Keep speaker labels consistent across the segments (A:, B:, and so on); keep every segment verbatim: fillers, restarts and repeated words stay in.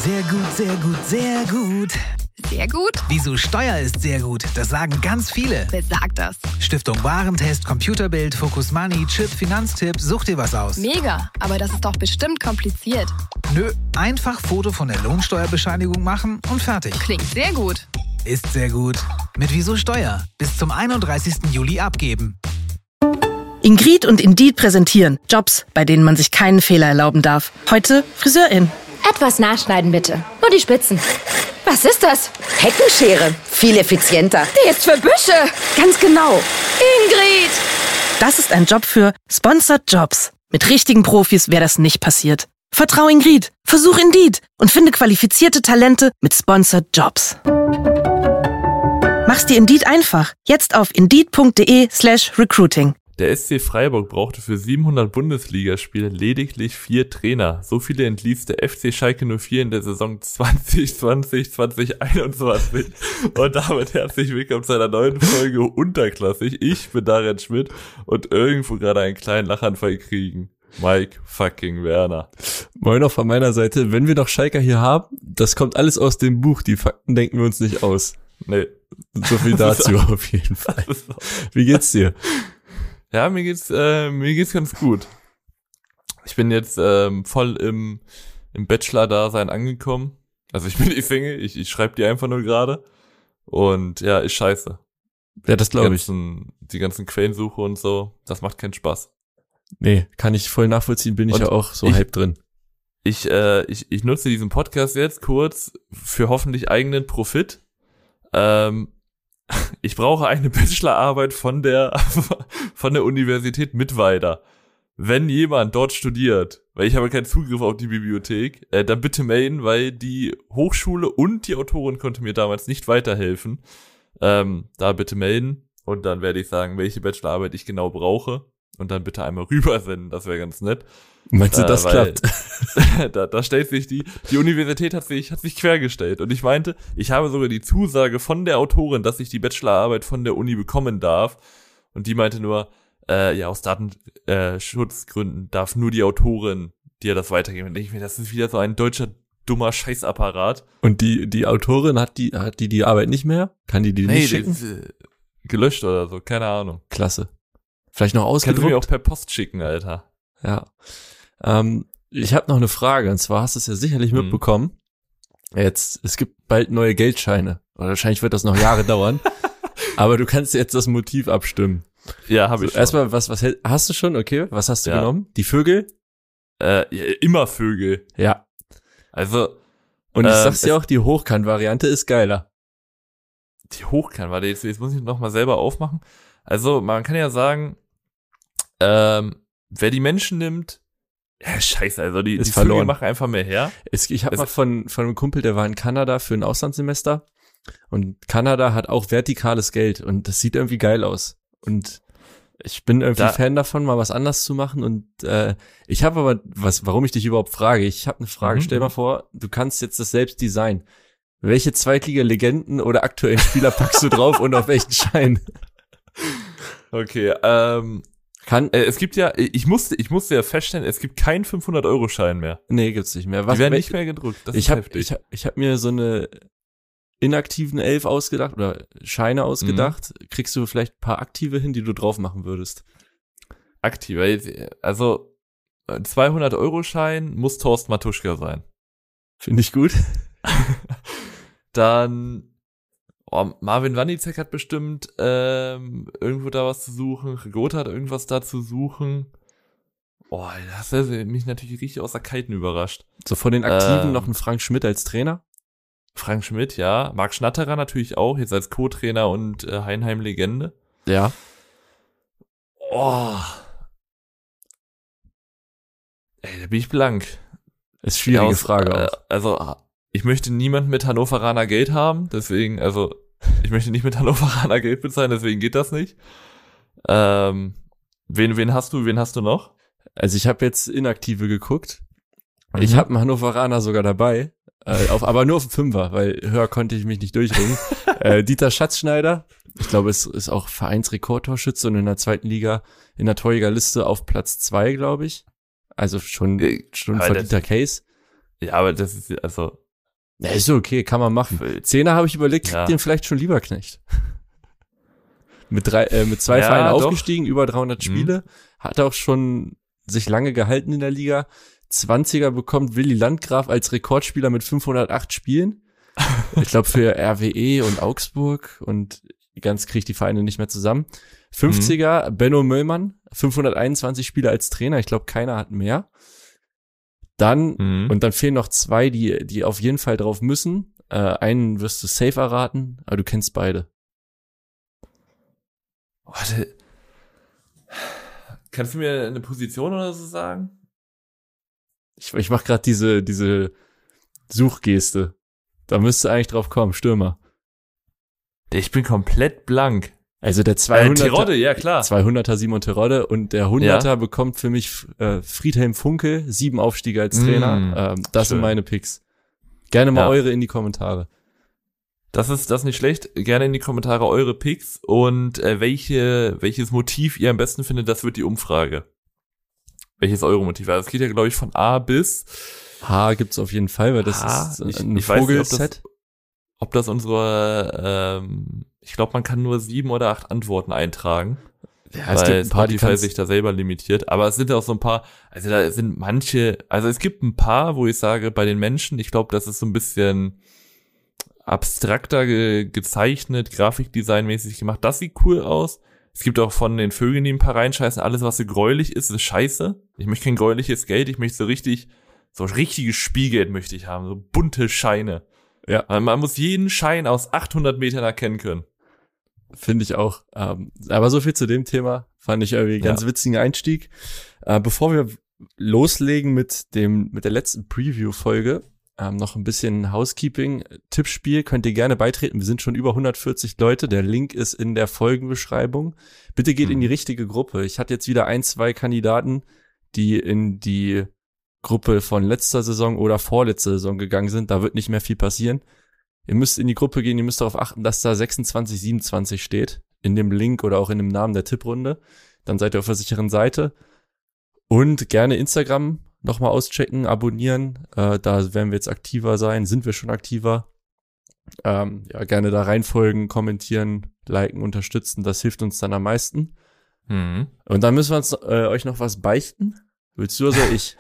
A: Sehr gut, sehr gut, sehr gut.
B: Sehr gut?
A: Wieso Steuer ist sehr gut, das sagen ganz viele.
B: Wer sagt das?
A: Stiftung Warentest, Computerbild, Focus Money, Chip, Finanztipp, such dir was aus.
B: Mega, aber das ist doch bestimmt kompliziert.
A: Nö, einfach Foto von der Lohnsteuerbescheinigung machen und fertig.
B: Klingt sehr gut.
A: Ist sehr gut. Mit Wieso Steuer. Bis zum einunddreißigsten Juli abgeben.
C: Ingrid und Indeed präsentieren Jobs, bei denen man sich keinen Fehler erlauben darf. Heute Friseurin.
D: Etwas nachschneiden bitte. Nur die Spitzen. Was ist das?
E: Heckenschere. Viel effizienter.
D: Die ist für Büsche.
E: Ganz genau.
D: Ingrid!
C: Das ist ein Job für Sponsored Jobs. Mit richtigen Profis wäre das nicht passiert. Vertrau Ingrid, versuch Indeed und finde qualifizierte Talente mit Sponsored Jobs. Mach's dir Indeed einfach. Jetzt auf indeed.de slash recruiting.
F: Der S C Freiburg brauchte für siebenhundert Bundesligaspiele lediglich vier Trainer. So viele entließ der F C Schalke null vier in der Saison zwanzig zwanzig, zwanzig einundzwanzig. Und damit herzlich willkommen zu einer neuen Folge Unterklassig. Ich bin Darren Schmidt und irgendwo gerade einen kleinen Lachanfall kriegen. Mike fucking Werner.
G: Moin auch von meiner Seite. Wenn wir noch Schalker hier haben, das kommt alles aus dem Buch. Die Fakten denken wir uns nicht aus.
F: Nee.
G: So viel dazu auf jeden Fall. Wie geht's dir?
F: Ja, mir geht's, äh, mir geht's ganz gut. Ich bin jetzt ähm, voll im, im Bachelor-Dasein angekommen. Also ich bin nicht Single, ich, ich schreibe die einfach nur gerade. Und ja, ist scheiße.
G: Ja, das glaube ich.
F: Die ganzen Quellensuche und so, das macht keinen Spaß.
G: Nee, kann ich voll nachvollziehen, bin ich und ja auch so ich, halb drin.
F: Ich, äh, ich, ich nutze diesen Podcast jetzt kurz für hoffentlich eigenen Profit. Ähm, Ich brauche eine Bachelorarbeit von der von der Universität Mittweida. Wenn jemand dort studiert, weil ich habe keinen Zugriff auf die Bibliothek, äh, dann bitte melden, weil die Hochschule und die Autorin konnte mir damals nicht weiterhelfen. Ähm, da bitte melden und dann werde ich sagen, welche Bachelorarbeit ich genau brauche und dann bitte einmal rübersenden, das wäre ganz nett.
G: Meinst du, äh, das
F: weil,
G: klappt?
F: da, da stellt sich die, die Universität hat sich, hat sich quergestellt und ich meinte, ich habe sogar die Zusage von der Autorin, dass ich die Bachelorarbeit von der Uni bekommen darf und die meinte nur, äh, ja, aus Datenschutzgründen darf nur die Autorin dir das weitergeben. Und denke ich mir, das ist wieder so ein deutscher dummer Scheißapparat.
G: Und die, die Autorin hat die, hat die die Arbeit nicht mehr? Kann die die
F: nee,
G: nicht schicken?
F: Die ist, äh, gelöscht oder so, keine Ahnung.
G: Klasse. Vielleicht noch ausgedruckt?
F: Kannst du mir auch per Post schicken, Alter.
G: Ja. Ähm, ich habe noch eine Frage, und zwar hast du es ja sicherlich mhm. mitbekommen. Jetzt, es gibt bald neue Geldscheine. Oder wahrscheinlich wird das noch Jahre dauern. Aber du kannst jetzt das Motiv abstimmen.
F: Ja, habe ich
G: so, erstmal, was, was hast du schon? Okay, was hast du
F: ja.
G: genommen? Die Vögel?
F: Äh, ja, immer Vögel.
G: Ja.
F: Also.
G: Und ich
F: ähm,
G: sag's dir auch, die Hochkant-Variante ist geiler.
F: Die Hochkant, warte, jetzt, jetzt muss ich noch mal selber aufmachen. Also, man kann ja sagen, ähm, wer die Menschen nimmt, ja, scheiße, also die, die Vögel machen einfach mehr her.
G: Es, ich habe mal von, von einem Kumpel, der war in Kanada für ein Auslandssemester und Kanada hat auch vertikales Geld und das sieht irgendwie geil aus. Und ich bin irgendwie da, Fan davon, mal was anders zu machen und äh, ich habe aber, was, warum ich dich überhaupt frage, ich habe eine Frage, mhm. stell mal vor, du kannst jetzt das selbst designen. Welche Zweitliga-Legenden oder aktuellen Spieler packst du drauf und auf welchen Schein?
F: Okay, ähm,
G: Kann,
F: äh, es gibt ja, ich musste, ich musste ja feststellen, es gibt keinen fünfhundert-Euro-Schein mehr.
G: Nee, gibt's nicht mehr. Was,
F: Die werden nicht mehr gedruckt, das
G: ich
F: ist
G: hab,
F: heftig.
G: Ich hab, ich hab mir so eine inaktiven Elf ausgedacht oder Scheine ausgedacht. Mhm. Kriegst du vielleicht ein paar aktive hin, die du drauf machen würdest?
F: Aktive, also zweihundert-Euro-Schein muss Thorsten Matuschka sein.
G: Finde ich gut.
F: Dann oh, Marvin Wanizek hat bestimmt ähm, irgendwo da was zu suchen. Rigotta hat irgendwas da zu suchen. Oh, das hat mich natürlich richtig aus der Kalten überrascht.
G: So von den Aktiven
F: ähm,
G: noch ein Frank Schmidt als Trainer?
F: Frank Schmidt, ja. Marc Schnatterer natürlich auch, jetzt als Co-Trainer und äh, Heinheim-Legende.
G: Ja.
F: Oh. Ey, da bin ich blank.
G: Ist schwierige
F: aus,
G: Frage
F: äh,
G: auch.
F: Also, ich möchte niemand mit Hannoveraner Geld haben, deswegen, also, ich möchte nicht mit Hannoveraner Geld bezahlen, deswegen geht das nicht. Ähm, wen, wen hast du, wen hast du noch?
G: Also ich habe jetzt Inaktive geguckt. Mhm. Ich habe einen Hannoveraner sogar dabei, äh, auf, aber nur auf dem Fünfer, weil höher konnte ich mich nicht durchringen. äh, Dieter Schatzschneider, ich glaube, es ist auch Vereinsrekordtorschütze und in der zweiten Liga in der Torjägerliste auf Platz zwei, glaube ich. Also schon, schon
F: aber
G: verdienter
F: das,
G: Case.
F: Ja, aber das ist, also,
G: Ja, ist okay, kann man machen. Zehner habe ich überlegt, kriegt
F: Ja.
G: den vielleicht schon Lieberknecht. mit drei, äh, mit zwei
F: Ja,
G: Vereinen
F: doch.
G: aufgestiegen, über dreihundert Spiele, hat auch schon sich lange gehalten in der Liga. zwanziger bekommt Willi Landgraf als Rekordspieler mit fünfhundertacht Spielen. Ich glaube für R W E und Augsburg und ganz kriegt die Vereine nicht mehr zusammen. fünfziger Benno Möllmann, fünfhunderteinundzwanzig Spiele als Trainer. Ich glaube, keiner hat mehr. Dann,
F: Mhm.
G: und dann fehlen noch zwei, die, die auf jeden Fall drauf müssen. Äh, einen wirst du safe erraten, aber du kennst beide.
F: Warte. Kannst du mir eine Position oder so sagen?
G: Ich, ich mach gerade diese, diese Suchgeste. Da müsste eigentlich drauf kommen, Stürmer.
F: Ich bin komplett blank.
G: Also der
F: Äh,
G: zweihunderter,
F: Terodde, ja klar.
G: zweihunderter Simon Terodde und der hunderter
F: Ja.
G: bekommt für mich äh, Friedhelm Funkel, sieben Aufstiege als Trainer.
F: Mm,
G: ähm, das
F: schön.
G: sind meine Picks. Gerne mal
F: Ja.
G: eure in die Kommentare.
F: Das ist das ist nicht schlecht. Gerne in die Kommentare eure Picks und äh, welche welches Motiv ihr am besten findet, das wird die Umfrage. Welches eure Motiv? Also es geht ja, glaube ich, von A bis
G: H gibt's auf jeden Fall, weil das
F: H,
G: ist
F: ich-
G: ein
F: ich weiß nicht, ob
G: Vogelset.
F: ob das unsere, ähm, ich glaube, man kann nur sieben oder acht Antworten eintragen,
G: Ja, es
F: weil
G: gibt ein paar, die
F: Spotify
G: kannst,
F: sich da selber limitiert. Aber es sind auch so ein paar, also da sind manche, also es gibt ein paar, wo ich sage, bei den Menschen, ich glaube, das ist so ein bisschen abstrakter ge gezeichnet, grafikdesignmäßig gemacht. Das sieht cool aus. Es gibt auch von den Vögeln, die ein paar reinscheißen, alles, was so gräulich ist, ist scheiße. Ich möchte kein gräuliches Geld, ich möchte so richtig, so richtiges Spielgeld möchte ich haben, so bunte Scheine.
G: Ja.
F: Weil man muss jeden Schein aus achthundert Metern erkennen können.
G: finde ich auch. Ähm, aber so viel zu dem Thema. Fand ich irgendwie einen ganz
F: Ja.
G: witzigen Einstieg. Äh, bevor wir loslegen mit dem, mit der letzten Preview-Folge, ähm, noch ein bisschen Housekeeping. Tippspiel könnt ihr gerne beitreten. Wir sind schon über hundertvierzig Leute. Der Link ist in der Folgenbeschreibung. Bitte geht
F: Mhm.
G: in die richtige Gruppe. Ich hatte jetzt wieder ein, zwei Kandidaten, die in die Gruppe von letzter Saison oder vorletzter Saison gegangen sind. Da wird nicht mehr viel passieren. Ihr müsst in die Gruppe gehen, ihr müsst darauf achten, dass da sechsundzwanzig siebenundzwanzig steht. In dem Link oder auch in dem Namen der Tipprunde. Dann seid ihr auf der sicheren Seite. Und gerne Instagram nochmal auschecken, abonnieren. Äh, da werden wir jetzt aktiver sein, sind wir schon aktiver. Ähm, ja, gerne da reinfolgen, kommentieren, liken, unterstützen. Das hilft uns dann am meisten.
F: Mhm.
G: Und dann müssen wir uns, äh, euch noch was beichten. Willst du oder soll ich?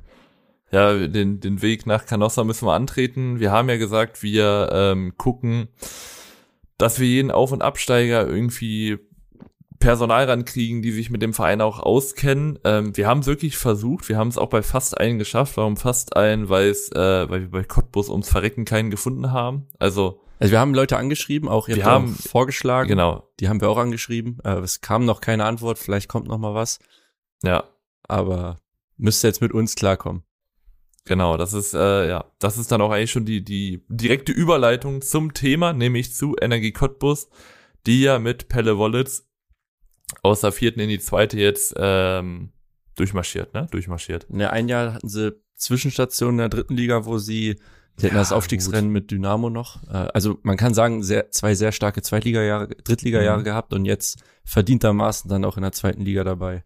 F: Ja, den, den Weg nach Canossa müssen wir antreten. Wir haben ja gesagt, wir ähm, gucken, dass wir jeden Auf- und Absteiger irgendwie Personal rankriegen, die sich mit dem Verein auch auskennen. Ähm, wir haben es wirklich versucht. Wir haben es auch bei fast allen geschafft. Warum fast allen? Weil es, äh, weil wir bei Cottbus ums Verrecken keinen gefunden haben. Also
G: Also wir haben Leute angeschrieben, auch ihr
F: Wir
G: habt
F: haben-
G: auch vorgeschlagen.
F: genau,
G: Die haben wir auch angeschrieben. Äh, es kam noch keine Antwort, vielleicht kommt noch mal was.
F: ja.
G: Aber müsst ihr jetzt mit uns klarkommen.
F: Genau, das ist äh, ja, das ist dann auch eigentlich schon die die direkte Überleitung zum Thema, nämlich zu Energie Cottbus, die ja mit Pelle Wollitz aus der vierten in die zweite jetzt ähm, durchmarschiert, ne? Durchmarschiert.
G: In der ein Jahr hatten sie Zwischenstationen in der dritten Liga, wo sie, sie hatten
F: Ja,
G: das Aufstiegsrennen mit Dynamo noch. Äh, also man kann sagen, sehr, zwei sehr starke Zweitliga-Jahre, Drittliga-Jahre
F: Mhm.
G: gehabt und jetzt verdientermaßen dann auch in der zweiten Liga dabei.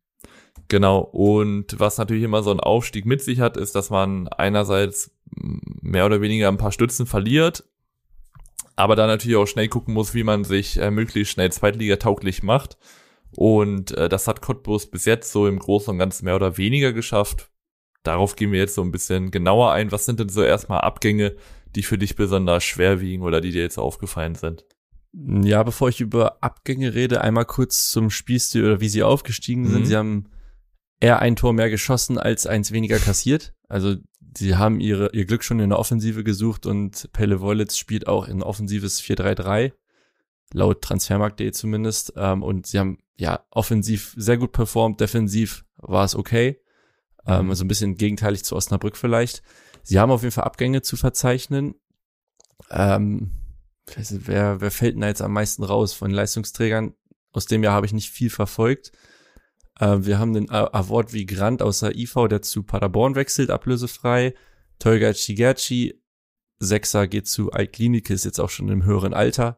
F: Genau, und was natürlich immer so ein Aufstieg mit sich hat, ist, dass man einerseits mehr oder weniger ein paar Stützen verliert, aber dann natürlich auch schnell gucken muss, wie man sich äh, möglichst schnell zweitligatauglich macht. Und äh, das hat Cottbus bis jetzt so im Großen und Ganzen mehr oder weniger geschafft. Darauf gehen wir jetzt so ein bisschen genauer ein. Was sind denn so erstmal Abgänge, die für dich besonders schwer wiegen oder die dir jetzt aufgefallen sind?
G: Ja, bevor ich über Abgänge rede, einmal kurz zum Spielstil oder wie sie aufgestiegen
F: Mhm.
G: sind. Sie haben eher ein Tor mehr geschossen als eins weniger kassiert. Also sie haben ihre ihr Glück schon in der Offensive gesucht und Pelle Wollitz spielt auch in offensives vier drei drei, laut transfermarkt punkt de zumindest. Ähm, und sie haben ja offensiv sehr gut performt, defensiv war es okay. Ähm,
F: Mhm.
G: also ein bisschen gegenteilig zu Osnabrück vielleicht. Sie haben auf jeden Fall Abgänge zu verzeichnen. Ähm, ich weiß nicht, wer, wer fällt denn da jetzt am meisten raus von Leistungsträgern? Aus dem Jahr habe ich nicht viel verfolgt. Äh, wir haben den Award wie Grant aus der I V, der zu Paderborn wechselt, ablösefrei. Tolga Cigerci, Sechser geht zu Altklinike, ist jetzt auch schon im höheren Alter.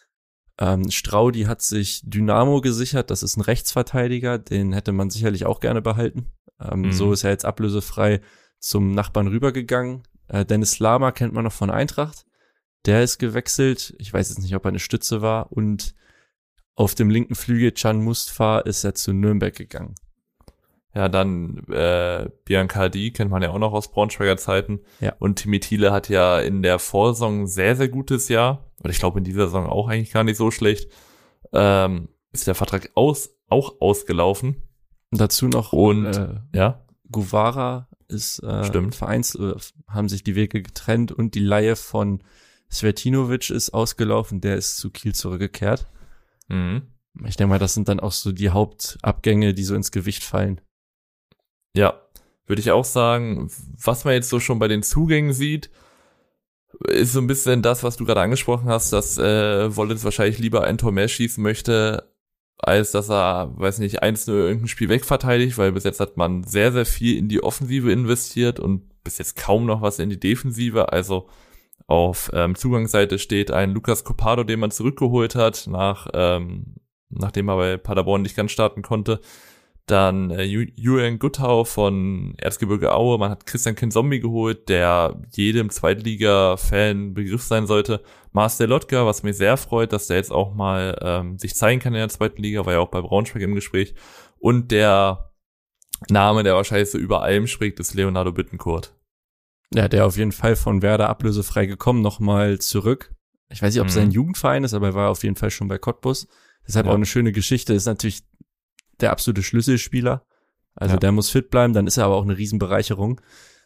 G: Ähm, Straudi hat sich Dynamo gesichert, das ist ein Rechtsverteidiger, den hätte man sicherlich auch gerne behalten. Ähm,
F: Mhm.
G: So ist er jetzt ablösefrei zum Nachbarn rübergegangen. Äh, Dennis Lama kennt man noch von Eintracht. Der ist gewechselt. Ich weiß jetzt nicht, ob er eine Stütze war. Und auf dem linken Flügel Can Mustafa ist er zu Nürnberg gegangen.
F: Ja, dann äh, Biancardi kennt man ja auch noch aus Braunschweiger Zeiten.
G: Ja.
F: Und Timmy Thiele hat ja in der Vorsaison ein sehr, sehr gutes Jahr. Und ich glaube in dieser Saison auch eigentlich gar nicht so schlecht. Ähm, ist der Vertrag aus, auch ausgelaufen.
G: Und dazu noch
F: Und
G: äh,
F: ja,
G: Guevara ist äh,
F: Stimmt.
G: Vereins, äh, haben sich die Wege getrennt und die Leihe von Svetinovic ist ausgelaufen. Der ist zu Kiel zurückgekehrt.
F: mhm.
G: Ich denke mal, das sind dann auch so die Hauptabgänge, die so ins Gewicht fallen.
F: Ja, würde ich auch sagen. Was man jetzt so schon bei den Zugängen sieht, ist so ein bisschen das, was du gerade angesprochen hast, dass äh, Wollitz wahrscheinlich lieber ein Tor mehr schießen möchte, als dass er, weiß nicht, eins null irgendein Spiel wegverteidigt, weil bis jetzt hat man sehr, sehr viel in die Offensive investiert und bis jetzt kaum noch was in die Defensive. Also auf ähm, Zugangsseite steht ein Lucas Copado, den man zurückgeholt hat, nach ähm, nachdem er bei Paderborn nicht ganz starten konnte. Dann äh, Julian Guttau von Erzgebirge Aue. Man hat Christian Kinzombie geholt, der jedem Zweitliga-Fan Begriff sein sollte. Marcel Lotka, was mich sehr freut, dass der jetzt auch mal ähm, sich zeigen kann in der zweiten Liga, war ja auch bei Braunschweig im Gespräch. Und der Name, der wahrscheinlich so über allem spricht, ist Leonardo Bittencourt.
G: Ja, der auf jeden Fall von Werder ablösefrei gekommen, nochmal zurück. Ich weiß nicht, ob es
F: Mhm.
G: sein Jugendverein ist, aber er war auf jeden Fall schon bei Cottbus. Deshalb
F: Ja.
G: auch eine schöne Geschichte. Ist natürlich der absolute Schlüsselspieler. Also
F: Ja.
G: der muss fit bleiben, dann ist er aber auch eine Riesenbereicherung.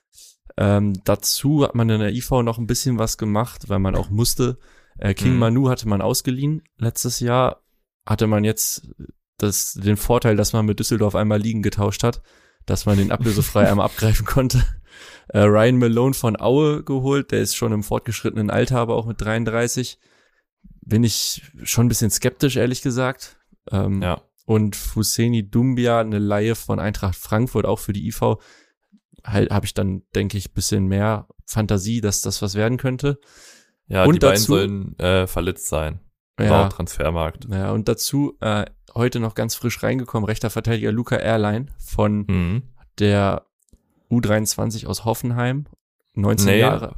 G: Ähm, dazu hat man in der I V noch ein bisschen was gemacht, weil man auch musste. Äh, King
F: Mhm.
G: Manu hatte man ausgeliehen letztes Jahr. Hatte man jetzt das, den Vorteil, dass man mit Düsseldorf einmal liegen getauscht hat, dass man den ablösefrei einmal abgreifen konnte. Äh, Ryan Malone von Aue geholt, der ist schon im fortgeschrittenen Alter, aber auch mit dreiunddreißig. Bin ich schon ein bisschen skeptisch, ehrlich gesagt. Ähm,
F: Ja.
G: Und Fousseni Doumbia, eine Leihe von Eintracht Frankfurt, auch für die I V, halt, habe ich dann, denke ich, bisschen mehr Fantasie, dass das was werden könnte.
F: Ja,
G: Und
F: die beiden
G: dazu-
F: sollen äh, verletzt sein.
G: Ja.
F: Laut Transfermarkt.
G: Ja, und dazu äh, heute noch ganz frisch reingekommen, rechter Verteidiger Luca Erlein von
F: Mhm.
G: der U dreiundzwanzig aus Hoffenheim, neunzehn
F: Nee,
G: Jahre.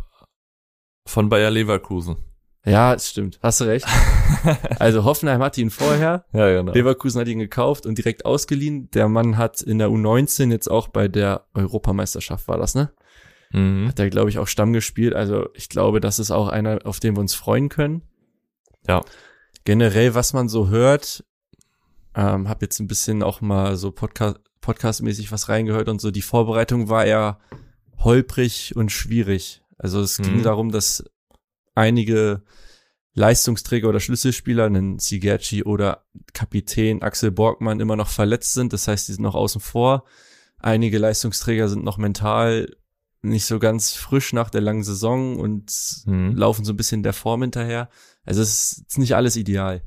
F: von Bayer Leverkusen.
G: Ja, es stimmt, hast du recht. Also Hoffenheim hat ihn vorher,
F: Ja, genau.
G: Leverkusen hat ihn gekauft und direkt ausgeliehen. Der Mann hat in der U neunzehn jetzt auch bei der Europameisterschaft, war das, ne?
F: Mhm.
G: Hat er, glaube ich, auch Stamm gespielt. Also ich glaube, das ist auch einer, auf den wir uns freuen können.
F: Ja.
G: Generell, was man so hört, ähm, habe jetzt ein bisschen auch mal so Podcast, Podcast-mäßig was reingehört und so. Die Vorbereitung war eher holprig und schwierig. Also es ging
F: Mhm.
G: darum, dass einige Leistungsträger oder Schlüsselspieler, einen Sigerci oder Kapitän Axel Borgmann, immer noch verletzt sind. Das heißt, die sind noch außen vor. Einige Leistungsträger sind noch mental nicht so ganz frisch nach der langen Saison und
F: Mhm.
G: laufen so ein bisschen der Form hinterher. Also es ist nicht alles ideal.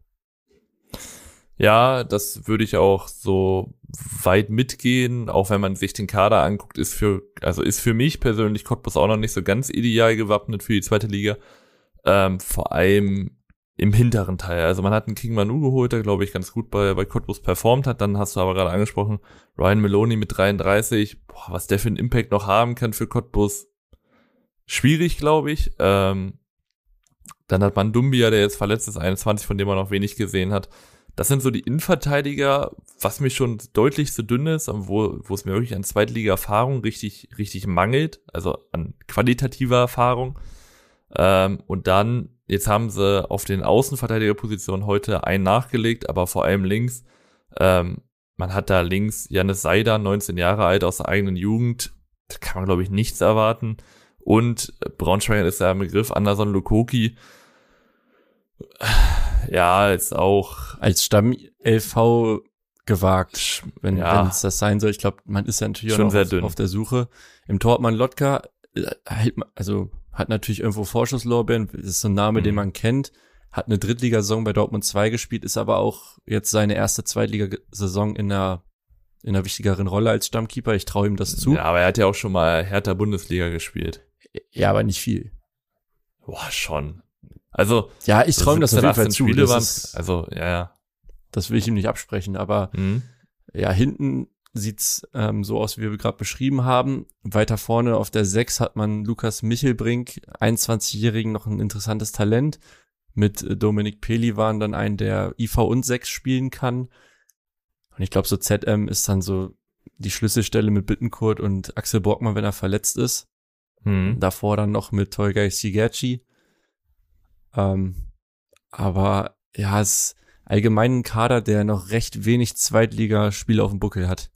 F: Ja, das würde ich auch so weit mitgehen, auch wenn man sich den Kader anguckt, ist für, also ist für mich persönlich Cottbus auch noch nicht so ganz ideal gewappnet für die zweite Liga. Ähm, vor allem im hinteren Teil. Also man hat einen King Manu geholt, der glaube ich ganz gut bei, bei Cottbus performt hat. Dann hast du aber gerade angesprochen, Ryan Maloney mit dreiunddreißig, boah, was der für einen Impact noch haben kann für Cottbus, schwierig, glaube ich. Ähm, dann hat man Doumbia, der jetzt verletzt ist, einundzwanzig, von dem man noch wenig gesehen hat. Das sind so die Innenverteidiger, was mir schon deutlich zu dünn ist, wo, wo es mir wirklich an Zweitliga-Erfahrung richtig, richtig mangelt, also an qualitativer Erfahrung. Ähm, und dann, jetzt haben sie auf den Außenverteidigerpositionen heute einen nachgelegt, aber vor allem links. Ähm, man hat da links Janis Seidan, neunzehn Jahre alt, aus der eigenen Jugend. Da kann man, glaube ich, nichts erwarten. Und Braunschweig ist ja im Begriff, Anderson Lukoki. Ja, ist auch
G: Als Stamm-L V gewagt, wenn
F: Ja.
G: wenn es das sein soll. Ich glaube, man ist ja natürlich auch
F: Schon
G: noch
F: sehr
G: auf,
F: dünn.
G: auf der Suche. Im Tor hat man Lotka, äh, hält man- also hat natürlich irgendwo Vorschusslorbeeren, das ist so ein Name,
F: Mhm.
G: den man kennt, hat eine Drittligasaison bei Dortmund zwei gespielt, ist aber auch jetzt seine erste Zweitligasaison in einer in einer wichtigeren Rolle als Stammkeeper. Ich traue ihm das zu.
F: Ja, aber er hat ja auch schon mal Hertha Bundesliga gespielt.
G: Ja, aber nicht viel.
F: Boah, schon. Also,
G: Ja, ich traue ihm das auf jeden Fall
F: achtzehn
G: zu.
F: Spiele
G: Das,
F: waren,
G: ist,
F: also, ja, ja.
G: das will ich ihm nicht absprechen, aber
F: Mhm.
G: ja, hinten sieht's ähm, so aus, wie wir gerade beschrieben haben. Weiter vorne auf der sechs hat man Lukas Michelbrink, einundzwanzigjährigen, noch ein interessantes Talent. Mit Dominik Pelivan dann einen, der I V und sechs spielen kann. Und ich glaube, so Z M ist dann so die Schlüsselstelle mit Bittencourt und Axel Borgmann, wenn er verletzt ist. Hm. Davor dann noch mit Tolgay Sigerci. Ähm, aber ja, es ist allgemein ein Kader, der noch recht wenig Zweitligaspiele auf dem Buckel hat.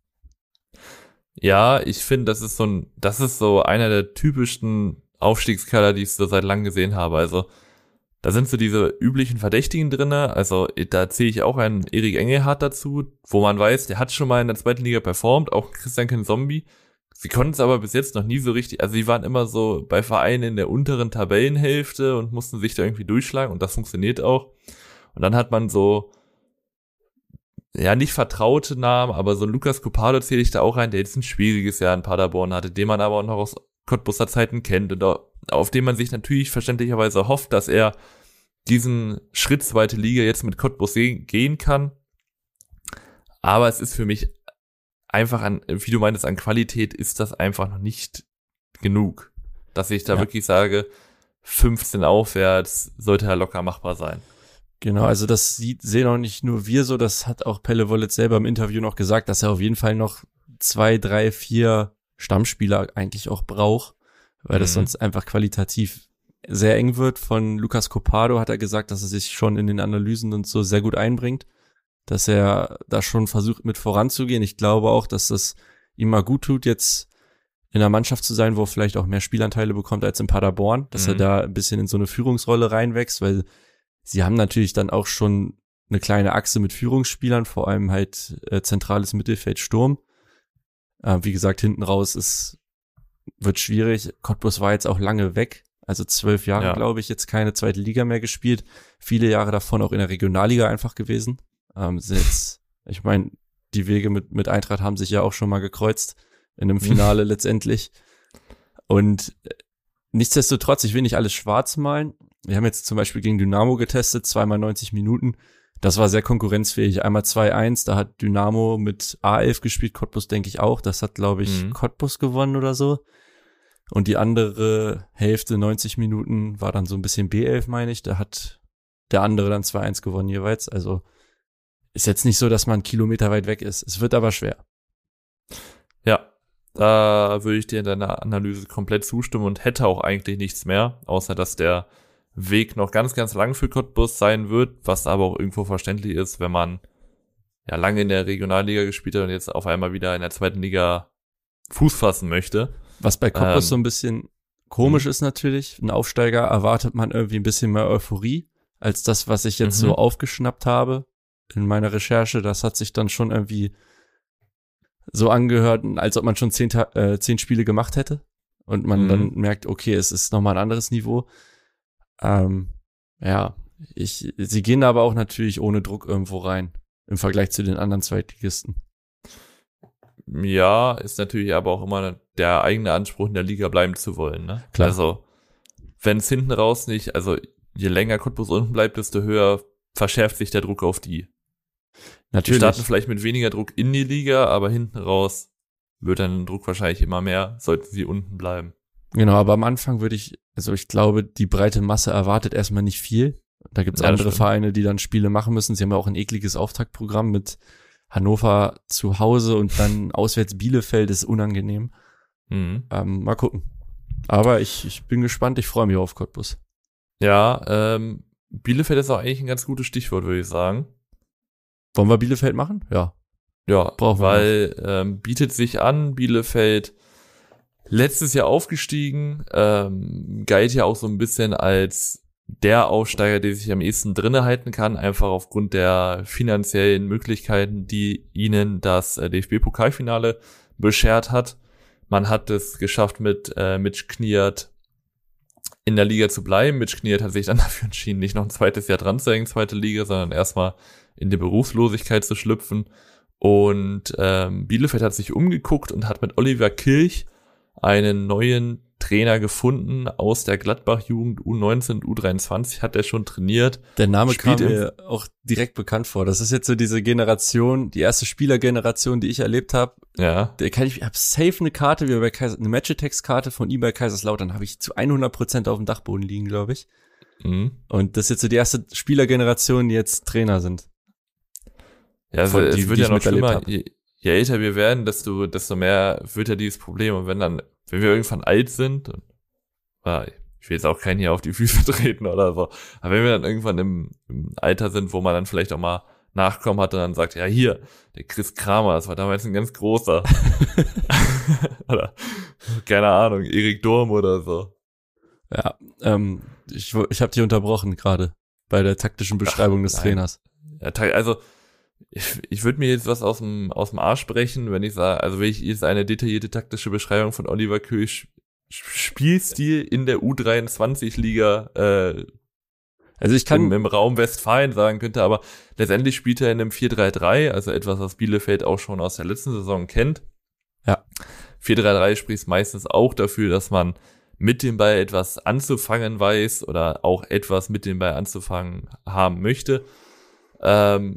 F: Ja, ich finde, das ist so ein, das ist so einer der typischsten Aufstiegskader, die ich so seit langem gesehen habe. Also da sind so diese üblichen Verdächtigen drinne. Also da zähle ich auch einen Erik Engelhardt dazu, wo man weiß, der hat schon mal in der zweiten Liga performt, auch Christian Kinzombie. Sie konnten es aber bis jetzt noch nie so richtig, also sie waren immer so bei Vereinen in der unteren Tabellenhälfte und mussten sich da irgendwie durchschlagen und das funktioniert auch. Und dann hat man so, ja, nicht vertraute Namen, aber so Lukas Copado zähle ich da auch rein, der jetzt ein schwieriges Jahr in Paderborn hatte, den man aber auch noch aus Cottbuser Zeiten kennt und auf den man sich natürlich verständlicherweise hofft, dass er diesen Schritt zweite Liga jetzt mit Cottbus gehen kann. Aber es ist für mich einfach an, wie du meintest, an Qualität ist das einfach noch nicht genug, dass ich da ja. wirklich sage, fünfzehn aufwärts sollte er locker machbar sein.
G: Genau, also das sieht, sehen auch nicht nur wir so, das hat auch Pelle Wollitz selber im Interview noch gesagt, dass er auf jeden Fall noch zwei, drei, vier Stammspieler eigentlich auch braucht, weil das mhm. sonst einfach qualitativ sehr eng wird. Von Lukas Copado hat er gesagt, dass er sich schon in den Analysen und so sehr gut einbringt, dass er da schon versucht mit voranzugehen. Ich glaube auch, dass das ihm mal gut tut, jetzt in einer Mannschaft zu sein, wo er vielleicht auch mehr Spielanteile bekommt als in Paderborn, dass mhm. er da ein bisschen in so eine Führungsrolle reinwächst, weil sie haben natürlich dann auch schon eine kleine Achse mit Führungsspielern, vor allem halt äh, zentrales Mittelfeld, Sturm. Äh, wie gesagt, hinten raus ist wird schwierig. Cottbus war jetzt auch lange weg, also zwölf Jahre, ja. glaube ich, jetzt keine zweite Liga mehr gespielt. Viele Jahre davon auch in der Regionalliga einfach gewesen. Ähm, sind jetzt, ich meine, die Wege mit mit Eintracht haben sich ja auch schon mal gekreuzt in einem Finale letztendlich. Und äh, nichtsdestotrotz, ich will nicht alles schwarz malen. Wir haben jetzt zum Beispiel gegen Dynamo getestet, zweimal neunzig Minuten. Das war sehr konkurrenzfähig. Einmal zwei eins, da hat Dynamo mit A elf gespielt, Cottbus denke ich auch. Das hat, glaube ich, mhm. Cottbus gewonnen oder so. Und die andere Hälfte, neunzig Minuten, war dann so ein bisschen B elf, meine ich. Da hat der andere dann zwei eins gewonnen jeweils. Also ist jetzt nicht so, dass man einen Kilometer weit weg ist. Es wird aber schwer.
F: Ja, da würde ich dir in deiner Analyse komplett zustimmen und hätte auch eigentlich nichts mehr, außer dass der Weg noch ganz, ganz lang für Cottbus sein wird, was aber auch irgendwo verständlich ist, wenn man ja lange in der Regionalliga gespielt hat und jetzt auf einmal wieder in der zweiten Liga Fuß fassen möchte.
G: Was bei Cottbus
F: ähm,
G: so ein bisschen komisch mh. ist natürlich, ein Aufsteiger erwartet man irgendwie ein bisschen mehr Euphorie als das, was ich jetzt mhm. so aufgeschnappt habe in meiner Recherche. Das hat sich dann schon irgendwie so angehört, als ob man schon zehn, äh, zehn Spiele gemacht hätte und man mhm. dann merkt, okay, es ist nochmal ein anderes Niveau. Ähm, ja, ich, sie gehen aber auch natürlich ohne Druck irgendwo rein, im Vergleich zu den anderen Zweitligisten.
F: Ja, ist natürlich aber auch immer der eigene Anspruch, in der Liga bleiben zu wollen, ne?
G: Klar.
F: Also, wenn es hinten raus nicht, also je länger Cottbus unten bleibt, desto höher verschärft sich der Druck auf die.
G: Natürlich.
F: Die starten vielleicht mit weniger Druck in die Liga, aber hinten raus wird dann der Druck wahrscheinlich immer mehr, sollten sie unten bleiben.
G: Genau, aber am Anfang würde ich, also ich glaube, die breite Masse erwartet erstmal nicht viel. Da gibt es ja, andere Vereine, die dann Spiele machen müssen. Sie haben ja auch ein ekliges Auftaktprogramm mit Hannover zu Hause und dann auswärts Bielefeld, ist unangenehm. Mhm. Ähm, mal gucken. Aber ich, ich bin gespannt, ich freue mich auf Cottbus.
F: Ja, ähm, Bielefeld ist auch eigentlich ein ganz gutes Stichwort, würde ich sagen.
G: Wollen wir Bielefeld machen? Ja.
F: Ja, brauchen wir. Weil ähm, bietet sich an, Bielefeld letztes Jahr aufgestiegen, ähm, galt ja auch so ein bisschen als der Aufsteiger, der sich am ehesten drinne halten kann, einfach aufgrund der finanziellen Möglichkeiten, die ihnen das D F B-Pokalfinale beschert hat. Man hat es geschafft, mit äh, Mitch Kniert in der Liga zu bleiben. Mitch Kniert hat sich dann dafür entschieden, nicht noch ein zweites Jahr dran zu hängen, zweite Liga, sondern erstmal in die Berufslosigkeit zu schlüpfen. Und ähm, Bielefeld hat sich umgeguckt und hat mit Oliver Kirch einen neuen Trainer gefunden aus der Gladbach-Jugend U neunzehn, U dreiundzwanzig, hat er schon trainiert.
G: Der Name kam mir auch direkt bekannt vor. Das ist jetzt so diese Generation, die erste Spielergeneration, die ich erlebt habe.
F: Ja.
G: Der kann ich, ich habe safe eine Karte, wie bei Kaiser, eine Match-Text-Karte von ihm bei Kaiserslautern habe ich zu hundert Prozent auf dem Dachboden liegen, glaube ich.
F: Mhm.
G: Und das ist jetzt so die erste Spielergeneration, die jetzt Trainer sind.
F: Ja, also es
G: die,
F: wird
G: die
F: ja noch
G: miterlebt
F: schlimmer.
G: hab.
F: Je, je älter wir werden, desto, desto mehr wird ja dieses Problem. Und wenn dann, wenn wir irgendwann alt sind, und, ah, ich will jetzt auch keinen hier auf die Füße treten oder so, aber wenn wir dann irgendwann im, im Alter sind, wo man dann vielleicht auch mal Nachkommen hat und dann sagt, ja hier, der Chris Kramer, das war damals ein ganz großer. Oder, keine Ahnung, Erik Durm oder so.
G: Ja, ähm, ich, ich habe dich unterbrochen gerade bei der taktischen Beschreibung
F: Ach,
G: des
F: nein.
G: Trainers.
F: Ja, also ich, ich würde mir jetzt was aus dem aus dem Arsch brechen, wenn ich sage, also wenn ich jetzt eine detaillierte taktische Beschreibung von Oliver Köch Spielstil in der U dreiundzwanzig Liga äh,
G: Also ich kann
F: im, im Raum Westfalen sagen könnte, aber letztendlich spielt er in einem vier drei drei, also etwas, was Bielefeld auch schon aus der letzten Saison kennt.
G: Ja.
F: vier drei drei spricht meistens auch dafür, dass man mit dem Ball etwas anzufangen weiß oder auch etwas mit dem Ball anzufangen haben möchte. Ähm,